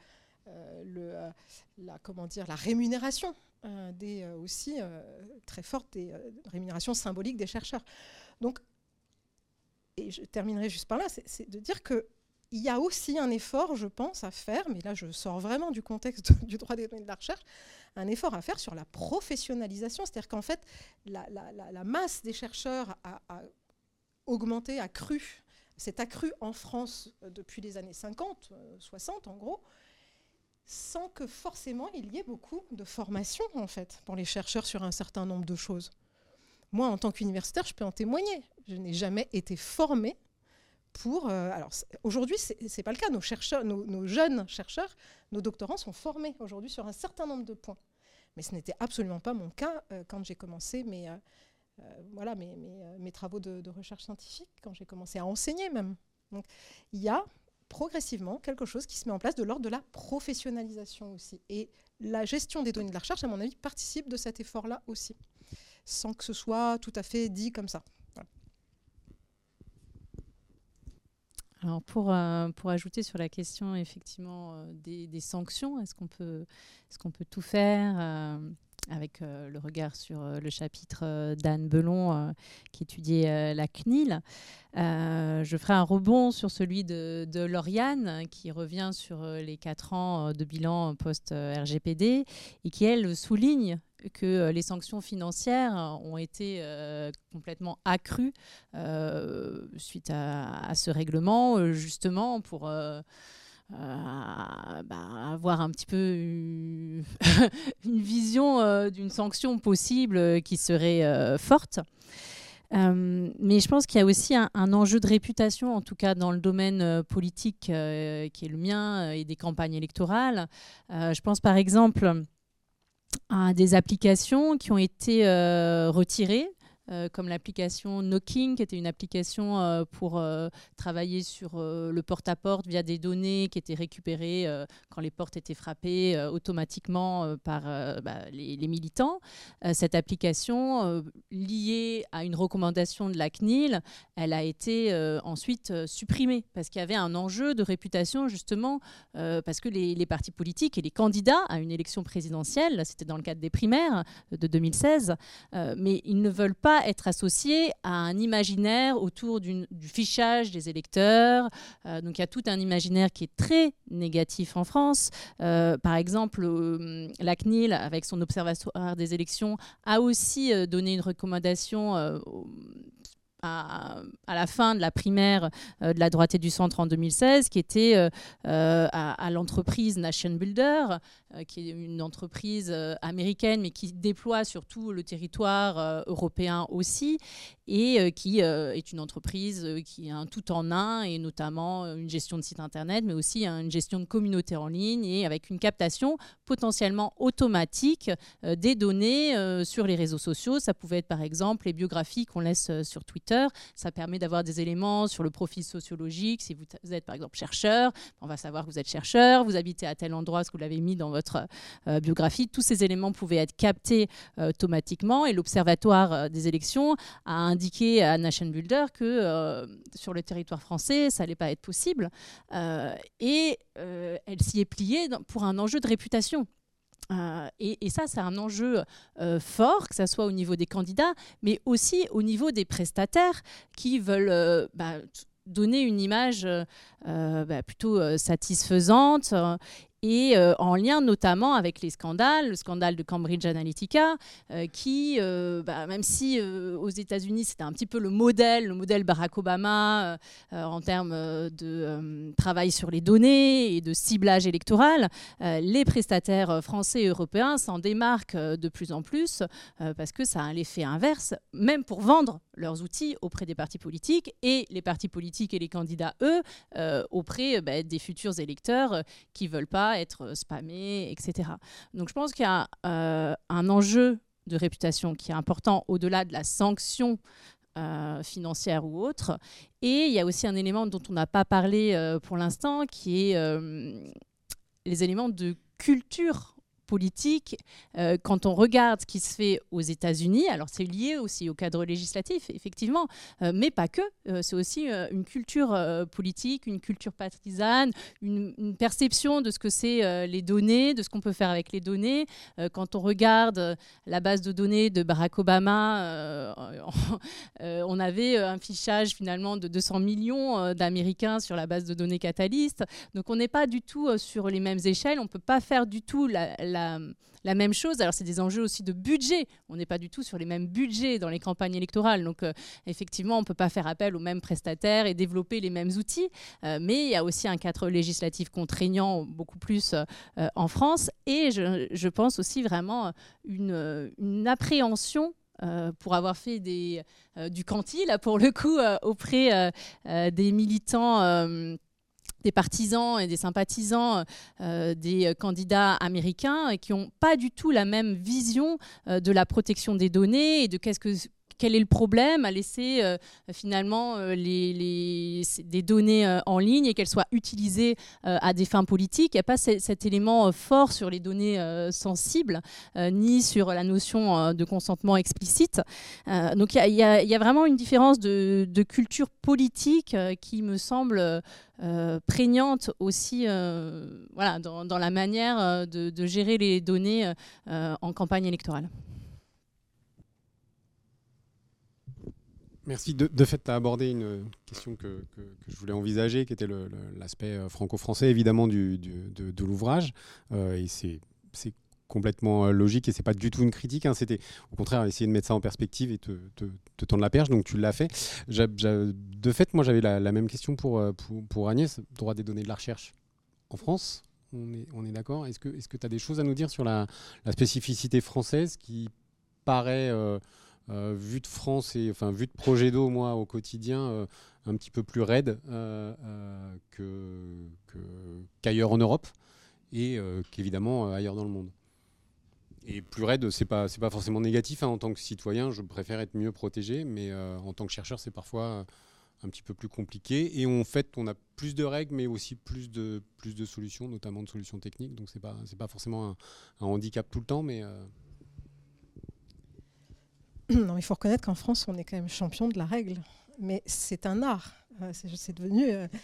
la rémunération aussi très forte des rémunérations symboliques des chercheurs. Donc, et je terminerai juste par là, c'est de dire que il y a aussi un effort, je pense, à faire, mais là je sors vraiment du contexte du droit des données de la recherche, un effort à faire sur la professionnalisation, c'est-à-dire qu'en fait, la masse des chercheurs a augmenté, s'est accrue en France depuis les années 50, 60 en gros. sans que forcément il y ait beaucoup de formation en fait pour les chercheurs sur un certain nombre de choses. Moi, en tant qu'universitaire, je peux en témoigner. Je n'ai jamais été formée pour... alors aujourd'hui, c'est pas le cas. Nos chercheurs, nos jeunes chercheurs, nos doctorants sont formés aujourd'hui sur un certain nombre de points. Mais ce n'était absolument pas mon cas quand j'ai commencé mes travaux de recherche scientifique, quand j'ai commencé à enseigner même. Donc, il y a progressivement quelque chose qui se met en place de l'ordre de la professionnalisation aussi. Et la gestion des données de la recherche, à mon avis, participe de cet effort-là aussi, sans que ce soit tout à fait dit comme ça. Voilà. Alors pour ajouter sur la question effectivement des sanctions, est-ce qu'on peut tout faire avec le regard sur le chapitre d'Anne Belon qui étudiait la CNIL. Je ferai un rebond sur celui de Lauriane qui revient sur les 4 ans de bilan post-RGPD et qui, elle, souligne que les sanctions financières ont été complètement accrues suite à ce règlement, justement pour... avoir un petit peu une vision d'une sanction possible qui serait forte. Mais je pense qu'il y a aussi un enjeu de réputation, en tout cas dans le domaine politique qui est le mien et des campagnes électorales. Je pense par exemple à des applications qui ont été retirées, comme l'application Knocking, qui était une application pour travailler sur le porte-à-porte via des données qui étaient récupérées quand les portes étaient frappées automatiquement par les militants. Cette application, liée à une recommandation de la CNIL, elle a été ensuite supprimée parce qu'il y avait un enjeu de réputation, justement, parce que les partis politiques et les candidats à une élection présidentielle, c'était dans le cadre des primaires de 2016, mais ils ne veulent pas être associé à un imaginaire autour du fichage des électeurs. Donc il y a tout un imaginaire qui est très négatif en France. Par exemple, la CNIL, avec son observatoire des élections, a aussi donné une recommandation à la fin de la primaire de la droite et du centre en 2016, qui était à l'entreprise Nation Builder, qui est une entreprise américaine, mais qui déploie sur tout le territoire européen aussi, et qui est une entreprise qui est un tout en un, et notamment une gestion de site internet, mais aussi une gestion de communauté en ligne, et avec une captation potentiellement automatique des données sur les réseaux sociaux. Ça pouvait être par exemple les biographies qu'on laisse sur Twitter. Ça permet d'avoir des éléments sur le profil sociologique. Si vous êtes par exemple chercheur, on va savoir que vous êtes chercheur, vous habitez à tel endroit, ce que vous l'avez mis dans votre biographie. Tous ces éléments pouvaient être captés automatiquement, et l'Observatoire des élections a indiqué à Nation Builder que sur le territoire français, ça n'allait pas être possible. Et elle s'y est pliée pour un enjeu de réputation. Et ça, c'est un enjeu fort, que ce soit au niveau des candidats, mais aussi au niveau des prestataires qui veulent donner une image plutôt satisfaisante. Et en lien notamment avec les scandales, le scandale de Cambridge Analytica, qui, même si aux États-Unis c'était un petit peu le modèle Barack Obama en termes de travail sur les données et de ciblage électoral, les prestataires français et européens s'en démarquent de plus en plus parce que ça a l'effet inverse, même pour vendre leurs outils auprès des partis politiques, et les partis politiques et les candidats, eux, auprès des futurs électeurs qui ne veulent pas être spammés, etc. Donc je pense qu'il y a un enjeu de réputation qui est important au-delà de la sanction financière ou autre. Et il y a aussi un élément dont on n'a pas parlé pour l'instant, qui est les éléments de culture politique. Quand on regarde ce qui se fait aux États-Unis, alors c'est lié aussi au cadre législatif, effectivement, mais pas que. C'est aussi une culture politique, une culture partisane, une perception de ce que c'est les données, de ce qu'on peut faire avec les données. Quand on regarde la base de données de Barack Obama, on avait un fichage finalement de 200 millions d'Américains sur la base de données Catalyst. Donc on n'est pas du tout sur les mêmes échelles. On ne peut pas faire du tout la la même chose. Alors c'est des enjeux aussi de budget. On n'est pas du tout sur les mêmes budgets dans les campagnes électorales. Donc effectivement, on ne peut pas faire appel aux mêmes prestataires et développer les mêmes outils. Mais il y a aussi un cadre législatif contraignant beaucoup plus en France. Et je pense aussi vraiment une appréhension pour avoir fait du quanti, là pour le coup, auprès des militants, des partisans et des sympathisants des candidats américains qui n'ont pas du tout la même vision de la protection des données et de quel est le problème à laisser finalement des données en ligne et qu'elles soient utilisées à des fins politiques. Il n'y a pas cet élément fort sur les données sensibles, ni sur la notion de consentement explicite. Donc il y a vraiment une différence de culture politique qui me semble prégnante aussi dans la manière de gérer les données en campagne électorale. Merci. De fait, tu as abordé une question que je voulais envisager, qui était l'aspect franco-français, évidemment, de l'ouvrage. Et c'est complètement logique et c'est pas du tout une critique. Hein. C'était au contraire essayer de mettre ça en perspective et te tendre la perche. Donc, tu l'as fait. De fait, moi, j'avais la même question pour Agnès. Droit des données de la recherche en France, on est d'accord. Est-ce que tu as des choses à nous dire sur la spécificité française qui paraît... vue de France et vue de Progedo, moi au quotidien, un petit peu plus raide qu'ailleurs en Europe et qu'évidemment ailleurs dans le monde. Et plus raide, c'est pas forcément négatif. Hein. En tant que citoyen, je préfère être mieux protégé, mais en tant que chercheur, c'est parfois un petit peu plus compliqué. Et en fait, on a plus de règles, mais aussi plus de solutions, notamment de solutions techniques. Donc c'est pas forcément un handicap tout le temps, mais Non, il faut reconnaître qu'en France, on est quand même champion de la règle. Mais c'est un art. C'est devenu...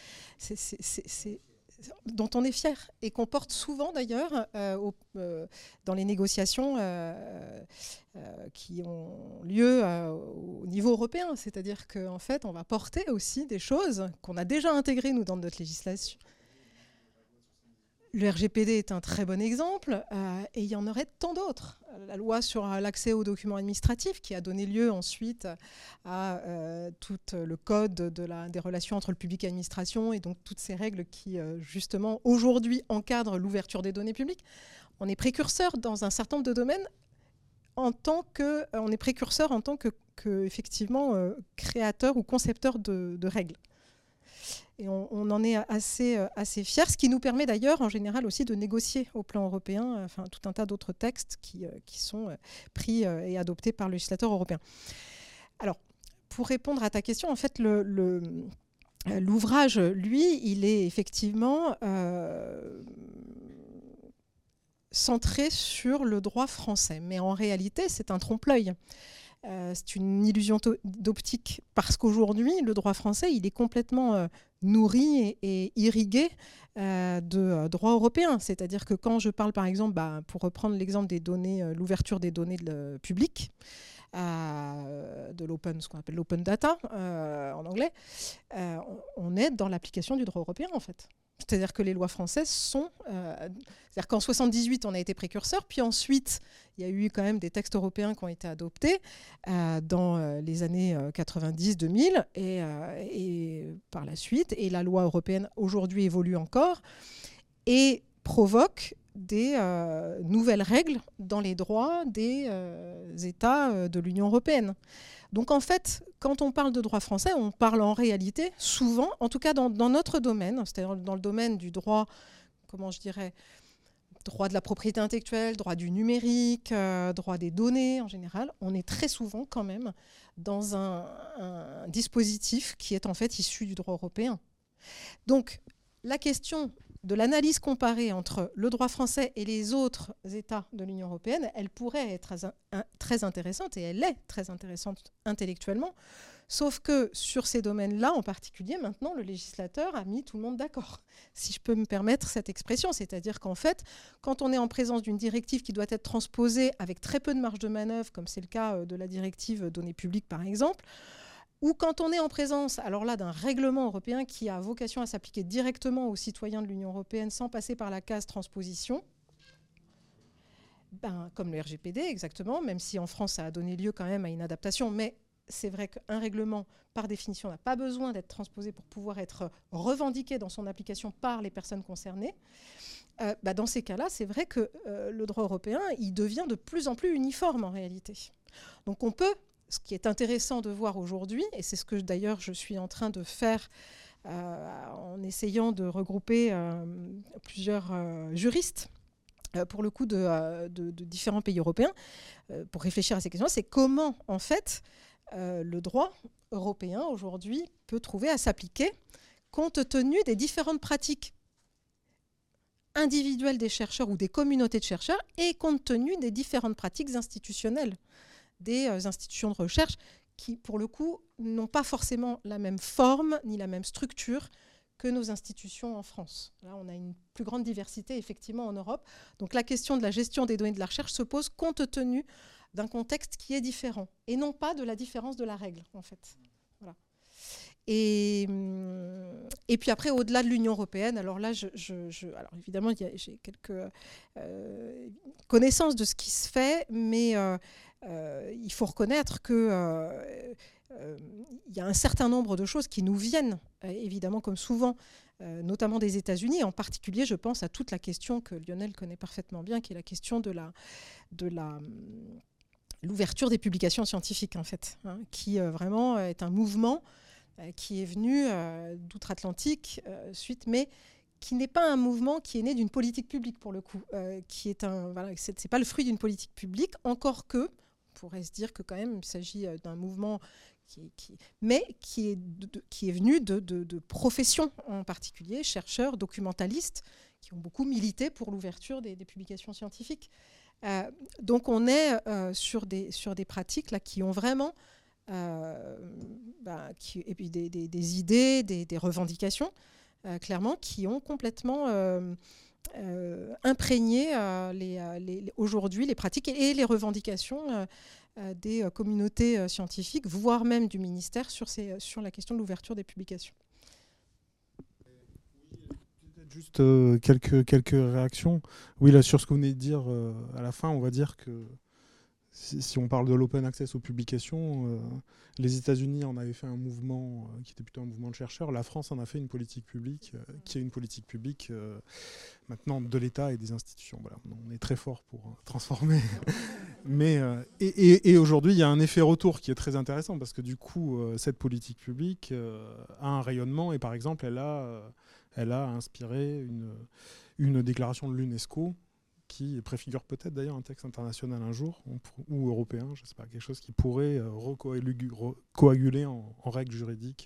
dont on est fier et qu'on porte souvent d'ailleurs dans les négociations qui ont lieu au niveau européen. C'est-à-dire qu'en fait, on va porter aussi des choses qu'on a déjà intégrées, nous, dans notre législation. Le RGPD est un très bon exemple et il y en aurait tant d'autres. La loi sur l'accès aux documents administratifs qui a donné lieu ensuite à tout le code des relations entre le public et l'administration et donc toutes ces règles qui justement aujourd'hui encadrent l'ouverture des données publiques. On est précurseur dans un certain nombre de domaines on est précurseur en tant que effectivement, créateur ou concepteur de règles. Et on en est assez fiers, ce qui nous permet d'ailleurs en général aussi de négocier au plan européen tout un tas d'autres textes qui sont pris et adoptés par le législateur européen. Alors, pour répondre à ta question, en fait, l'ouvrage, lui, il est effectivement centré sur le droit français. Mais en réalité, c'est un trompe-l'œil. C'est une illusion d'optique parce qu'aujourd'hui, le droit français, il est complètement nourri et irrigué de droit européen. C'est-à-dire que quand je parle, par exemple, pour reprendre l'exemple des données, l'ouverture des données publiques, de l'open, ce qu'on appelle l'open data en anglais, on est dans l'application du droit européen, en fait. C'est-à-dire que les lois françaises sont... c'est-à-dire qu'en 78, on a été précurseur, puis ensuite, il y a eu quand même des textes européens qui ont été adoptés dans les années 90-2000 et par la suite. Et la loi européenne, aujourd'hui, évolue encore et provoque des nouvelles règles dans les droits des États de l'Union européenne. Donc en fait, quand on parle de droit français, on parle en réalité souvent, en tout cas dans notre domaine, c'est-à-dire dans le domaine du droit, comment je dirais, droit de la propriété intellectuelle, droit du numérique, droit des données en général, on est très souvent quand même dans un dispositif qui est en fait issu du droit européen. Donc la question de l'analyse comparée entre le droit français et les autres États de l'Union européenne, elle pourrait être très intéressante, et elle est très intéressante intellectuellement, sauf que sur ces domaines-là, en particulier, maintenant, le législateur a mis tout le monde d'accord, si je peux me permettre cette expression. C'est-à-dire qu'en fait, quand on est en présence d'une directive qui doit être transposée avec très peu de marge de manœuvre, comme c'est le cas de la directive données publiques, par exemple, ou quand on est en présence, alors là, d'un règlement européen qui a vocation à s'appliquer directement aux citoyens de l'Union européenne sans passer par la case transposition, Comme le RGPD, exactement, même si en France, ça a donné lieu quand même à une adaptation. Mais c'est vrai qu'un règlement, par définition, n'a pas besoin d'être transposé pour pouvoir être revendiqué dans son application par les personnes concernées. Dans ces cas-là, c'est vrai que le droit européen, il devient de plus en plus uniforme en réalité. Donc on peut, ce qui est intéressant de voir aujourd'hui, et c'est ce que d'ailleurs je suis en train de faire en essayant de regrouper plusieurs juristes, pour le coup de différents pays européens, pour réfléchir à ces questions, c'est comment en fait le droit européen aujourd'hui peut trouver à s'appliquer compte tenu des différentes pratiques individuelles des chercheurs ou des communautés de chercheurs et compte tenu des différentes pratiques institutionnelles des institutions de recherche qui, pour le coup, n'ont pas forcément la même forme ni la même structure que nos institutions en France. Là, on a une plus grande diversité, effectivement, en Europe. Donc la question de la gestion des données de la recherche se pose compte tenu d'un contexte qui est différent, et non pas de la différence de la règle, en fait. Voilà. Et puis après, au-delà de l'Union européenne, alors là, alors évidemment, j'ai quelques connaissances de ce qui se fait, mais il faut reconnaître que il y a un certain nombre de choses qui nous viennent, évidemment, comme souvent, notamment des États-Unis. En particulier, je pense à toute la question que Lionel connaît parfaitement bien, qui est la question de l'ouverture des publications scientifiques, en fait, qui vraiment est un mouvement qui est venu d'outre-Atlantique, mais qui n'est pas un mouvement qui est né d'une politique publique, pour le coup, qui est c'est pas le fruit d'une politique publique, encore que, on pourrait se dire que quand même, il s'agit d'un mouvement mais qui est venu de professions, en particulier chercheurs, documentalistes, qui ont beaucoup milité pour l'ouverture des publications scientifiques. Donc on est sur des pratiques là, qui ont vraiment et puis des idées, des revendications, clairement, qui ont complètement imprégné aujourd'hui les pratiques et les revendications des communautés scientifiques, voire même du ministère, sur la question de l'ouverture des publications. Juste quelques réactions. Oui, là, sur ce que vous venez de dire à la fin, on va dire que si on parle de l'open access aux publications, les États-Unis en avaient fait un mouvement qui était plutôt un mouvement de chercheurs. La France en a fait une politique publique, qui est une politique publique maintenant de l'État et des institutions. Voilà. On est très fort pour transformer. Mais, et aujourd'hui, il y a un effet retour qui est très intéressant parce que du coup, cette politique publique a un rayonnement et par exemple, elle a inspiré une déclaration de l'UNESCO qui préfigure peut-être d'ailleurs un texte international un jour, ou européen, je ne sais pas, quelque chose qui pourrait coaguler en règles juridiques.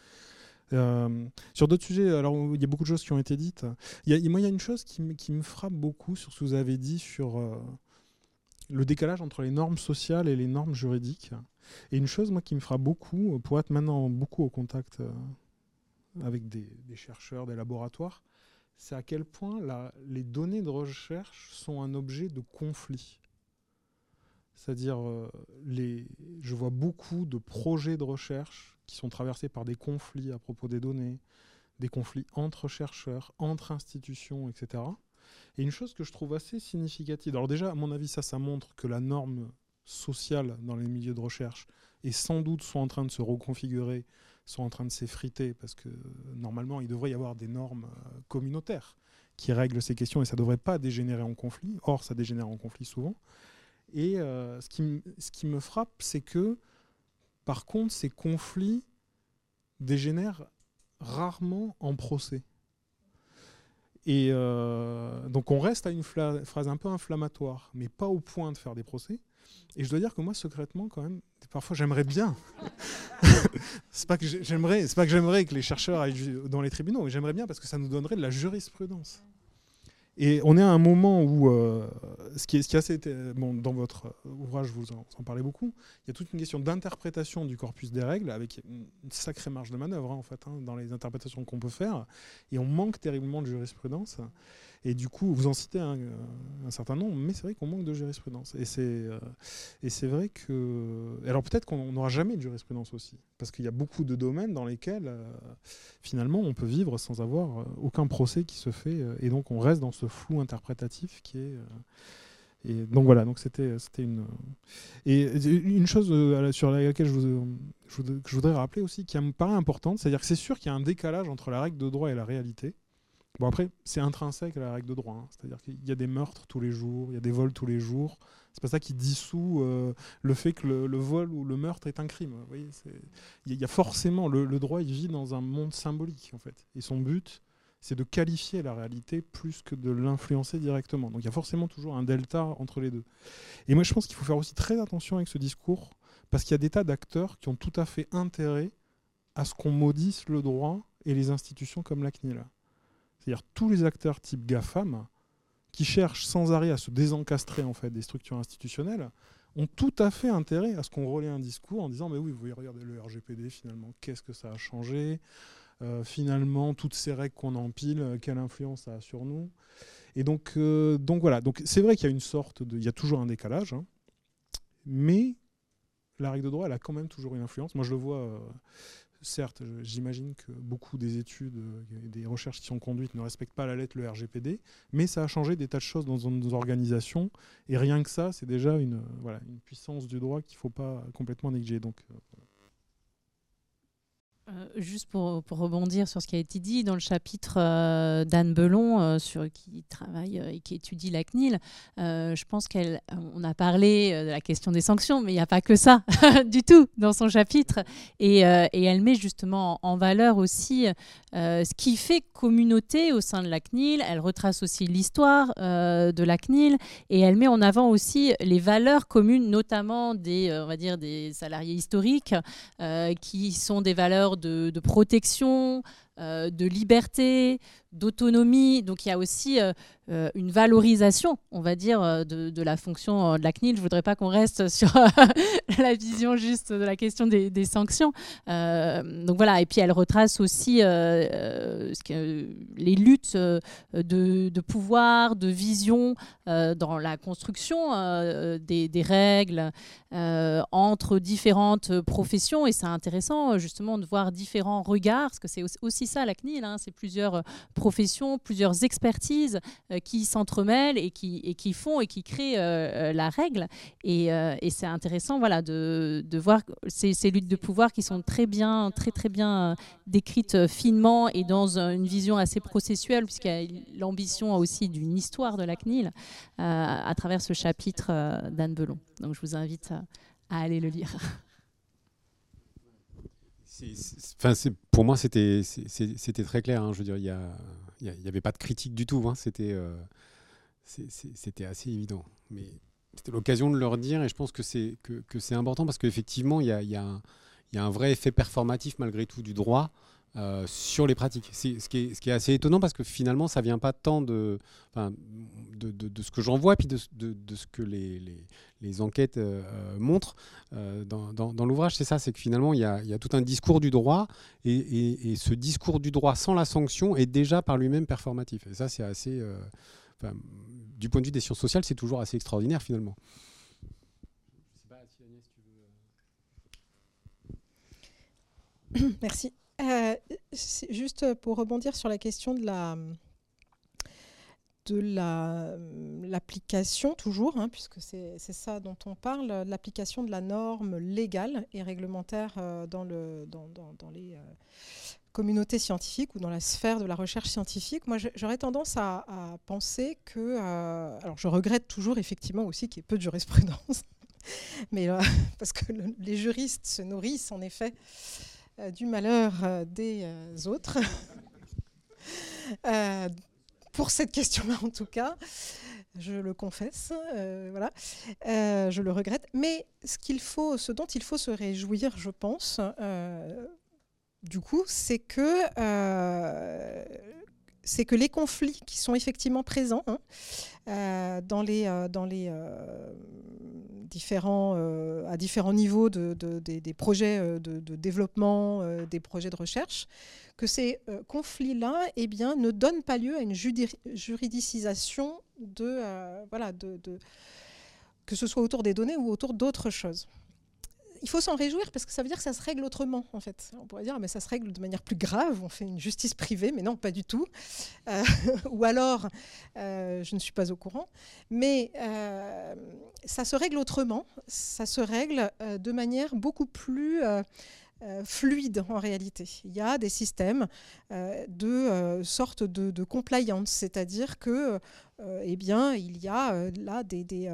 Sur d'autres sujets, alors il y a beaucoup de choses qui ont été dites. Moi, il y a une chose qui me frappe beaucoup sur ce que vous avez dit sur le décalage entre les normes sociales et les normes juridiques. Et une chose, moi, qui me frappe beaucoup, pour être maintenant beaucoup au contact avec des chercheurs, des laboratoires, c'est à quel point les données de recherche sont un objet de conflit. C'est-à-dire, je vois beaucoup de projets de recherche qui sont traversés par des conflits à propos des données, des conflits entre chercheurs, entre institutions, etc. Et une chose que je trouve assez significative, alors déjà, à mon avis, ça montre que la norme sociale dans les milieux de recherche est sans doute soit en train de se reconfigurer, sont en train de s'effriter, parce que normalement, il devrait y avoir des normes communautaires qui règlent ces questions et ça ne devrait pas dégénérer en conflit. Or, ça dégénère en conflit souvent. Et ce qui me frappe, c'est que, par contre, ces conflits dégénèrent rarement en procès. Et donc, on reste à une phrase un peu inflammatoire, mais pas au point de faire des procès. Et je dois dire que moi, secrètement, quand même, parfois j'aimerais bien. c'est pas que j'aimerais que les chercheurs aillent dans les tribunaux, mais j'aimerais bien parce que ça nous donnerait de la jurisprudence. Et on est à un moment où, ce qui est assez... Bon, dans votre ouvrage, vous en parlez beaucoup, il y a toute une question d'interprétation du corpus des règles, avec une sacrée marge de manœuvre, en fait, dans les interprétations qu'on peut faire. Et on manque terriblement de jurisprudence. Et du coup, vous en citez un certain nombre, mais c'est vrai qu'on manque de jurisprudence. Et c'est vrai que... Alors peut-être qu'on n'aura jamais de jurisprudence aussi, parce qu'il y a beaucoup de domaines dans lesquels, finalement, on peut vivre sans avoir aucun procès qui se fait. Et donc, on reste dans ce flou interprétatif qui est Et donc voilà, donc c'était une... Et une chose sur laquelle je voudrais rappeler aussi, qui me paraît importante, c'est-à-dire que c'est sûr qu'il y a un décalage entre la règle de droit et la réalité. Bon après, c'est intrinsèque à la règle de droit, hein. C'est-à-dire qu'il y a des meurtres tous les jours, il y a des vols tous les jours. C'est pas ça qui dissout le fait que le vol ou le meurtre est un crime. Vous voyez, il y a forcément... Le droit, il vit dans un monde symbolique, en fait. Et son but, c'est de qualifier la réalité plus que de l'influencer directement. Donc il y a forcément toujours un delta entre les deux. Et moi je pense qu'il faut faire aussi très attention avec ce discours, parce qu'il y a des tas d'acteurs qui ont tout à fait intérêt à ce qu'on maudisse le droit et les institutions comme la CNIL. C'est-à-dire tous les acteurs type GAFAM, qui cherchent sans arrêt à se désencastrer en fait, des structures institutionnelles, ont tout à fait intérêt à ce qu'on relaie un discours en disant « mais oui, vous voyez, regardez le RGPD, finalement, qu'est-ce que ça a changé ? Finalement, toutes ces règles qu'on empile, quelle influence ça a sur nous ?» Et donc voilà. Donc c'est vrai qu'il y a une sorte de... Il y a toujours un décalage, hein, mais la règle de droit, elle a quand même toujours une influence. Moi, je le vois... certes, j'imagine que beaucoup des études et des recherches qui sont conduites ne respectent pas à la lettre le RGPD, mais ça a changé des tas de choses dans nos organisations, et rien que ça, c'est déjà une puissance du droit qu'il ne faut pas complètement négliger. Donc, Juste pour rebondir sur ce qui a été dit dans le chapitre d'Anne Belon qui travaille et qui étudie la CNIL, je pense qu'on a parlé de la question des sanctions, mais il n'y a pas que ça du tout dans son chapitre, et elle met justement en valeur aussi ce qui fait communauté au sein de la CNIL. Elle retrace aussi l'histoire de la CNIL, et elle met en avant aussi les valeurs communes, notamment on va dire des salariés historiques, qui sont des valeurs de protection, de liberté, d'autonomie. Donc il y a aussi une valorisation, on va dire, de la fonction de la CNIL. Je ne voudrais pas qu'on reste sur la vision juste de la question des sanctions. Donc voilà, et puis elle retrace aussi les luttes de pouvoir, de vision dans la construction des règles entre différentes professions. Et c'est intéressant justement de voir différents regards, parce que c'est aussi ça la CNIL, hein, c'est plusieurs professions, plusieurs expertises qui s'entremêlent et qui font et qui créent la règle. Et c'est intéressant, voilà, de voir ces luttes de pouvoir qui sont très bien décrites finement et dans une vision assez processuelle, puisqu'il y a l'ambition aussi d'une histoire de la CNIL à travers ce chapitre d'Anne Belon. Donc je vous invite à aller le lire. Pour moi, c'était très clair, hein. Je veux dire, il y avait pas de critique du tout, hein. C'était assez évident. Mais c'était l'occasion de leur dire, et je pense que c'est important, parce qu'effectivement, il y a un vrai effet performatif malgré tout du droit sur les pratiques. Ce qui est assez étonnant, parce que finalement, ça vient pas tant de ce que j'en vois, puis de ce que les enquêtes montrent dans l'ouvrage. C'est ça, c'est que finalement, il y a tout un discours du droit, et ce discours du droit sans la sanction est déjà par lui-même performatif. Et ça, c'est assez... du point de vue des sciences sociales, c'est toujours assez extraordinaire, finalement. Je sais pas si Agnès, tu veux... Merci. Juste pour rebondir sur la question de l'application, toujours, hein, puisque c'est ça dont on parle, l'application de la norme légale et réglementaire dans les communautés scientifiques ou dans la sphère de la recherche scientifique. Moi, j'aurais tendance à penser que... alors, je regrette toujours, effectivement, aussi qu'il y ait peu de jurisprudence, mais parce que les juristes se nourrissent, en effet, du malheur des autres. Pour cette question-là, en tout cas, je le confesse, voilà, je le regrette. Mais ce dont il faut se réjouir, je pense, du coup, c'est que les conflits qui sont effectivement présents, hein, dans les à différents niveaux des projets de développement, des projets de recherche, que ces conflits-là, eh bien, ne donnent pas lieu à une juridicisation que ce soit autour des données ou autour d'autres choses. il faut s'en réjouir parce que ça veut dire que ça se règle autrement, en fait. On pourrait dire, mais ça se règle de manière plus grave, on fait une justice privée, mais non, pas du tout. Ou alors, je ne suis pas au courant, mais ça se règle autrement, ça se règle de manière beaucoup plus fluide en réalité. Il y a des systèmes de sorte de compliance, c'est-à-dire que eh bien, il y a là des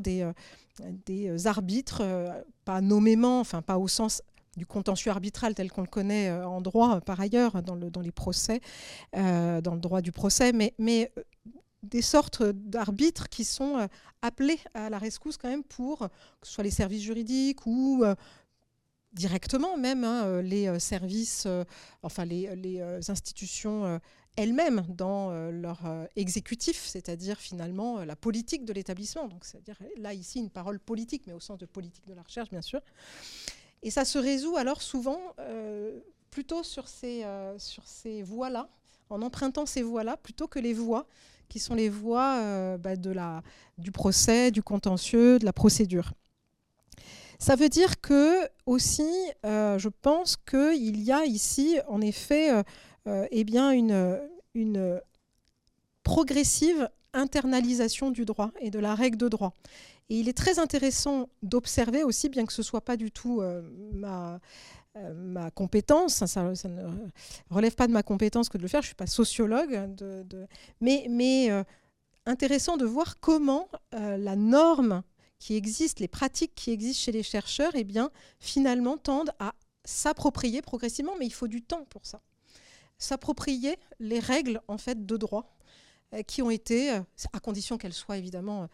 arbitres, pas nommément, enfin pas au sens du contentieux arbitral tel qu'on le connaît en droit par ailleurs, dans les procès, dans le droit du procès, mais des sortes d'arbitres qui sont appelés à la rescousse quand même pour que ce soit les services juridiques ou directement même les services, enfin les institutions elles-mêmes dans leur exécutif, c'est-à-dire finalement la politique de l'établissement. Donc c'est-à-dire là ici une parole politique, mais au sens de politique de la recherche bien sûr. Et ça se résout alors souvent plutôt sur ces voies-là, en empruntant ces voies-là, plutôt que les voies qui sont les voies du procès, du contentieux, de la procédure. Ça veut dire que aussi, je pense qu'il y a ici, en effet, eh bien une progressive internalisation du droit et de la règle de droit. Et il est très intéressant d'observer aussi, bien que ce ne soit pas du tout ma compétence, ça ne relève pas de ma compétence que de le faire, je ne suis pas sociologue, mais intéressant de voir comment la norme qui existe, les pratiques qui existent chez les chercheurs, eh bien, finalement tendent à s'approprier progressivement, mais il faut du temps pour ça. S'approprier les règles en fait, de droit qui ont été, à condition qu'elles soient évidemment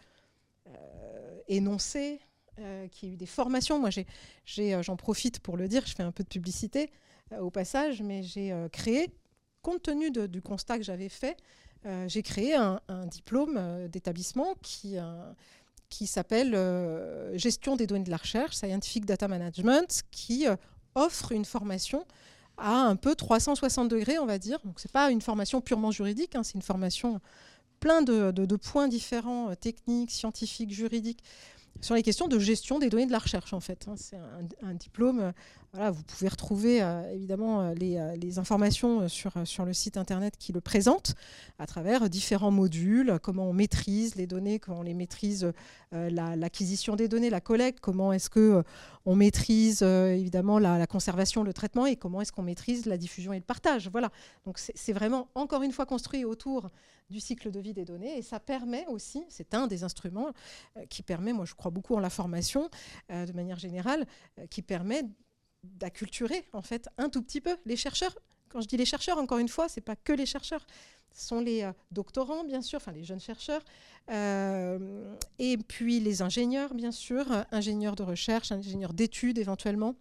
énoncées, qu'il y ait eu des formations. Moi, j'en profite pour le dire, je fais un peu de publicité au passage, mais j'ai créé, compte tenu du constat que j'avais fait, j'ai créé un diplôme d'établissement qui s'appelle Gestion des données de la recherche, Scientific Data Management, qui offre une formation à un peu 360 degrés, on va dire. Donc, ce n'est pas une formation purement juridique, c'est une formation plein de points différents, techniques, scientifiques, juridiques, sur les questions de gestion des données de la recherche, en fait. C'est un diplôme. Voilà, vous pouvez retrouver évidemment les informations sur le site internet qui le présente à travers différents modules, comment on maîtrise les données, comment on les maîtrise, l'acquisition des données, la collecte, comment est-ce qu'on maîtrise évidemment la conservation, le traitement et comment est-ce qu'on maîtrise la diffusion et le partage. Voilà. Donc c'est vraiment encore une fois construit autour du cycle de vie des données et ça permet aussi, c'est un des instruments qui permet, moi je crois beaucoup en la formation de manière générale, qui permet d'acculturer en fait un tout petit peu les chercheurs. Quand je dis les chercheurs, encore une fois, c'est pas que les chercheurs, ce sont les doctorants bien sûr, enfin les jeunes chercheurs, et puis les ingénieurs bien sûr, ingénieurs de recherche, ingénieurs d'études éventuellement,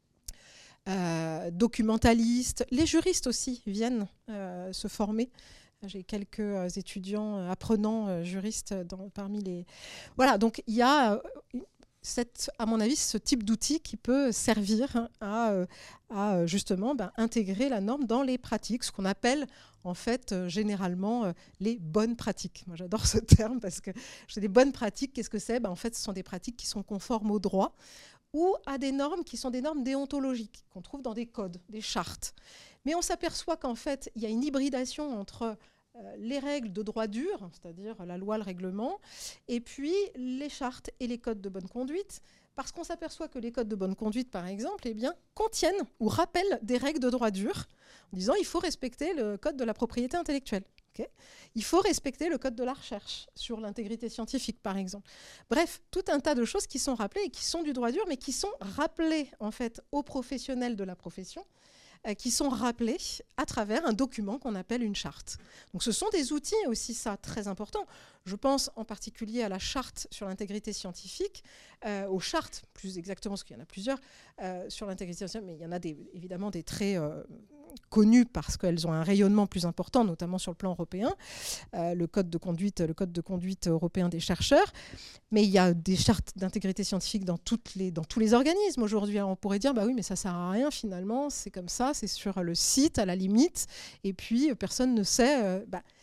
documentalistes, les juristes aussi viennent se former. J'ai quelques étudiants apprenants juristes parmi les... Voilà, donc il y a, à mon avis, ce type d'outil qui peut servir à justement intégrer la norme dans les pratiques, ce qu'on appelle en fait généralement les bonnes pratiques. Moi j'adore ce terme parce que des bonnes pratiques, qu'est-ce que c'est ? En fait, ce sont des pratiques qui sont conformes au droit ou à des normes qui sont des normes déontologiques qu'on trouve dans des codes, des chartes. Mais on s'aperçoit qu'en fait, il y a une hybridation entre les règles de droit dur, c'est-à-dire la loi, le règlement, et puis les chartes et les codes de bonne conduite, parce qu'on s'aperçoit que les codes de bonne conduite, par exemple, contiennent ou rappellent des règles de droit dur, en disant il faut respecter le code de la propriété intellectuelle. Okay, il faut respecter le code de la recherche sur l'intégrité scientifique, par exemple. Bref, tout un tas de choses qui sont rappelées et qui sont du droit dur, mais qui sont rappelées en fait aux professionnels de la profession, qui sont rappelés à travers un document qu'on appelle une charte. Donc ce sont des outils aussi, ça, très importants. Je pense en particulier à la charte sur l'intégrité scientifique, aux chartes, plus exactement, parce qu'il y en a plusieurs, sur l'intégrité scientifique, mais il y en a évidemment des très connues parce qu'elles ont un rayonnement plus important, notamment sur le plan européen, le code de conduite européen des chercheurs. Mais il y a des chartes d'intégrité scientifique dans tous les organismes aujourd'hui. Alors on pourrait dire, bah oui, mais ça ne sert à rien finalement, c'est comme ça, c'est sur le site à la limite, et puis personne ne sait...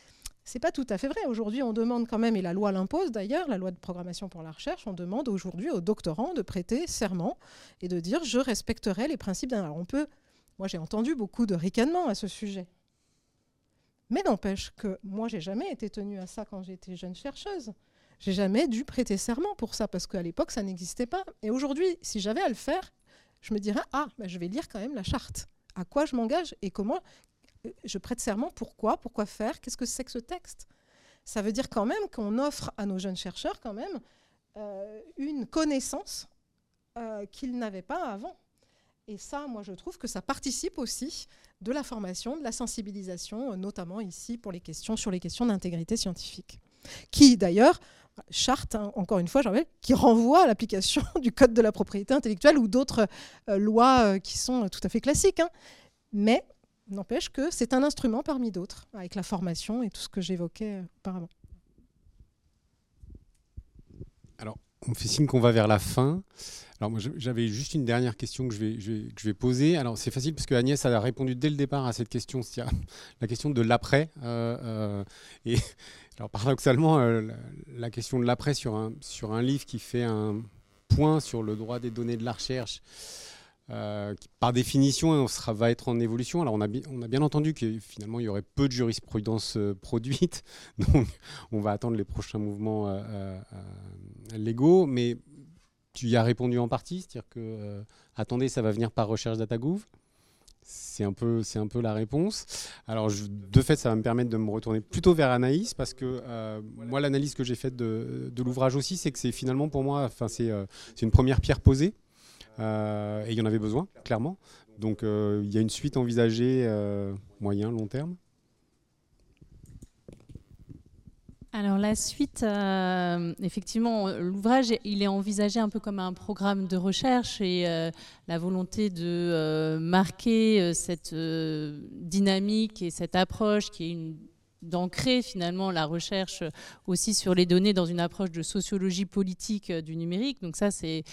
C'est pas tout à fait vrai. Aujourd'hui, on demande quand même, et la loi l'impose d'ailleurs, la loi de programmation pour la recherche, on demande aujourd'hui aux doctorants de prêter serment et de dire « je respecterai les principes d'un ». Alors moi j'ai entendu beaucoup de ricanements à ce sujet. Mais n'empêche que moi j'ai jamais été tenue à ça quand j'étais jeune chercheuse. J'ai jamais dû prêter serment pour ça, parce qu'à l'époque ça n'existait pas. Et aujourd'hui, si j'avais à le faire, je me dirais « ah, je vais lire quand même la charte. À quoi je m'engage et comment je prête serment, pourquoi faire, qu'est-ce que c'est que ce texte ?» Ça veut dire quand même qu'on offre à nos jeunes chercheurs quand même une connaissance qu'ils n'avaient pas avant. Et ça, moi, je trouve que ça participe aussi de la formation, de la sensibilisation, notamment ici sur les questions d'intégrité scientifique. Qui, d'ailleurs, charte, hein, encore une fois, qui renvoie à l'application du Code de la propriété intellectuelle ou d'autres lois qui sont tout à fait classiques. Hein. Mais n'empêche que c'est un instrument parmi d'autres, avec la formation et tout ce que j'évoquais auparavant. Alors, on me fait signe qu'on va vers la fin. Alors, moi, j'avais juste une dernière question que je vais poser. Alors, c'est facile parce que Agnès a répondu dès le départ à cette question, c'est-à-dire la question de l'après. Et alors, paradoxalement, la question de l'après sur un livre qui fait un point sur le droit des données de la recherche, qui par définition va être en évolution. Alors on a bien entendu que finalement il y aurait peu de jurisprudence produite, donc on va attendre les prochains mouvements légaux, mais tu y as répondu en partie, c'est-à-dire que attendez, ça va venir par recherche DataGouv. C'est un peu la réponse. Alors de fait, ça va me permettre de me retourner plutôt vers Anaïs, parce que moi l'analyse que j'ai faite de l'ouvrage aussi, c'est que c'est finalement pour moi, c'est une première pierre posée. Et il y en avait besoin, clairement. Donc il y a une suite envisagée moyen, long terme. Alors la suite, effectivement, l'ouvrage, il est envisagé un peu comme un programme de recherche et la volonté de marquer cette dynamique et cette approche qui est d'ancrer finalement la recherche aussi sur les données dans une approche de sociologie politique du numérique. Donc ça, c'est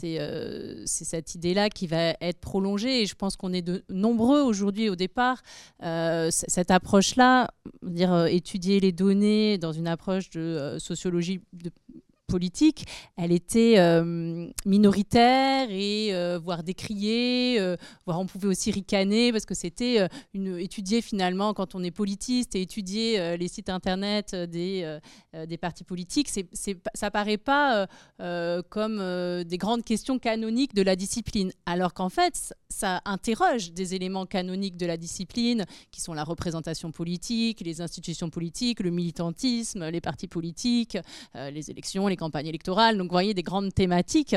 cette idée-là qui va être prolongée. Et je pense qu'on est de nombreux aujourd'hui au départ. Cette approche-là, dire étudier les données dans une approche de sociologie politique, elle était minoritaire et voire décriée, voire on pouvait aussi ricaner parce que c'était étudier finalement quand on est politiste et étudier les sites internet des partis politiques, ça paraît pas comme des grandes questions canoniques de la discipline, alors qu'en fait ça interroge des éléments canoniques de la discipline qui sont la représentation politique, les institutions politiques, le militantisme, les partis politiques, les élections, les campagnes électorales. Donc vous voyez des grandes thématiques,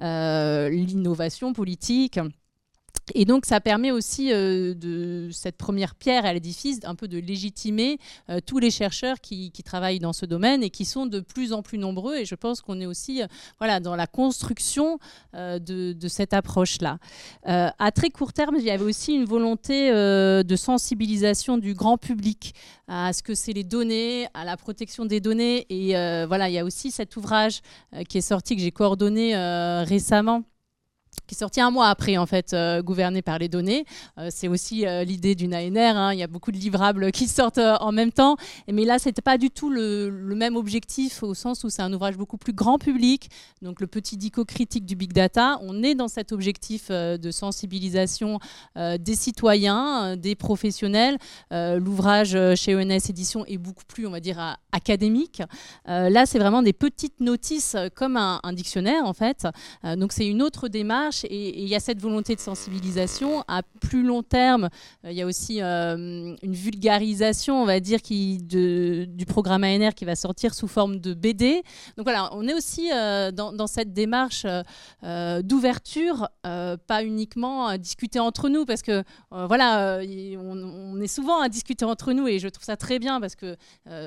l'innovation politique. Et donc ça permet aussi de cette première pierre à l'édifice un peu de légitimer tous les chercheurs qui travaillent dans ce domaine et qui sont de plus en plus nombreux. Et je pense qu'on est aussi dans la construction de cette approche-là. À très court terme, il y avait aussi une volonté de sensibilisation du grand public à ce que c'est les données, à la protection des données. Et il y a aussi cet ouvrage qui est sorti, que j'ai coordonné récemment, qui est sorti un mois après, en fait, Gouverner par les données. C'est aussi l'idée d'une ANR. Hein. Il y a beaucoup de livrables qui sortent en même temps. Mais là, ce n'était pas du tout le même objectif, au sens où c'est un ouvrage beaucoup plus grand public. Donc, le petit dico critique du big data. On est dans cet objectif de sensibilisation des citoyens, des professionnels. L'ouvrage chez ENS Éditions est beaucoup plus, on va dire, académique. Là, c'est vraiment des petites notices comme un dictionnaire, en fait. Donc, c'est une autre démarche. Et il y a cette volonté de sensibilisation. À plus long terme, il y a aussi une vulgarisation, on va dire, du programme ANR qui va sortir sous forme de BD. Donc voilà, on est aussi dans cette démarche d'ouverture, pas uniquement à discuter entre nous, parce que on est souvent à discuter entre nous, et je trouve ça très bien, parce que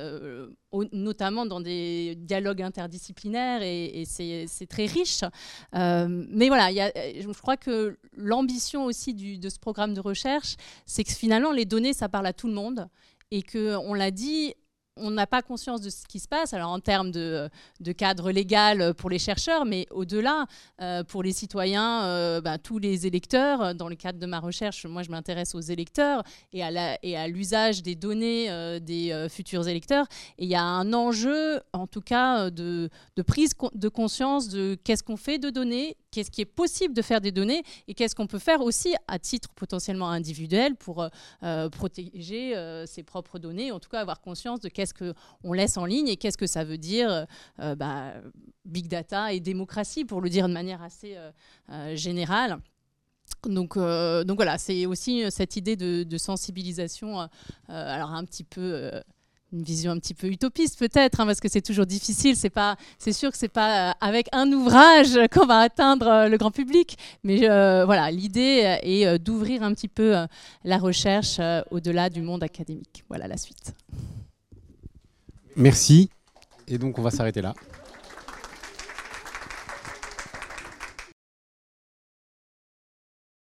notamment dans des dialogues interdisciplinaires, et c'est très riche. Mais voilà, je crois que l'ambition aussi de ce programme de recherche, c'est que finalement les données, ça parle à tout le monde, et qu'on l'a dit, on n'a pas conscience de ce qui se passe, alors en termes de cadre légal pour les chercheurs, mais au-delà, pour les citoyens, tous les électeurs. Dans le cadre de ma recherche, moi je m'intéresse aux électeurs et à l'usage des données des futurs électeurs. Et il y a un enjeu, en tout cas, de prise de conscience de qu'est-ce qu'on fait de données, qu'est-ce qui est possible de faire des données et qu'est-ce qu'on peut faire aussi à titre potentiellement individuel pour protéger ses propres données, en tout cas avoir conscience de qu'est-ce qu'on laisse en ligne et qu'est-ce que ça veut dire big data et démocratie, pour le dire de manière assez générale. Donc voilà, c'est aussi cette idée de sensibilisation, alors un petit peu... une vision un petit peu utopiste peut-être, parce que c'est toujours difficile. C'est sûr que c'est pas avec un ouvrage qu'on va atteindre le grand public, mais voilà, l'idée est d'ouvrir un petit peu la recherche au-delà du monde académique. Voilà la suite. Merci. Et donc on va s'arrêter là.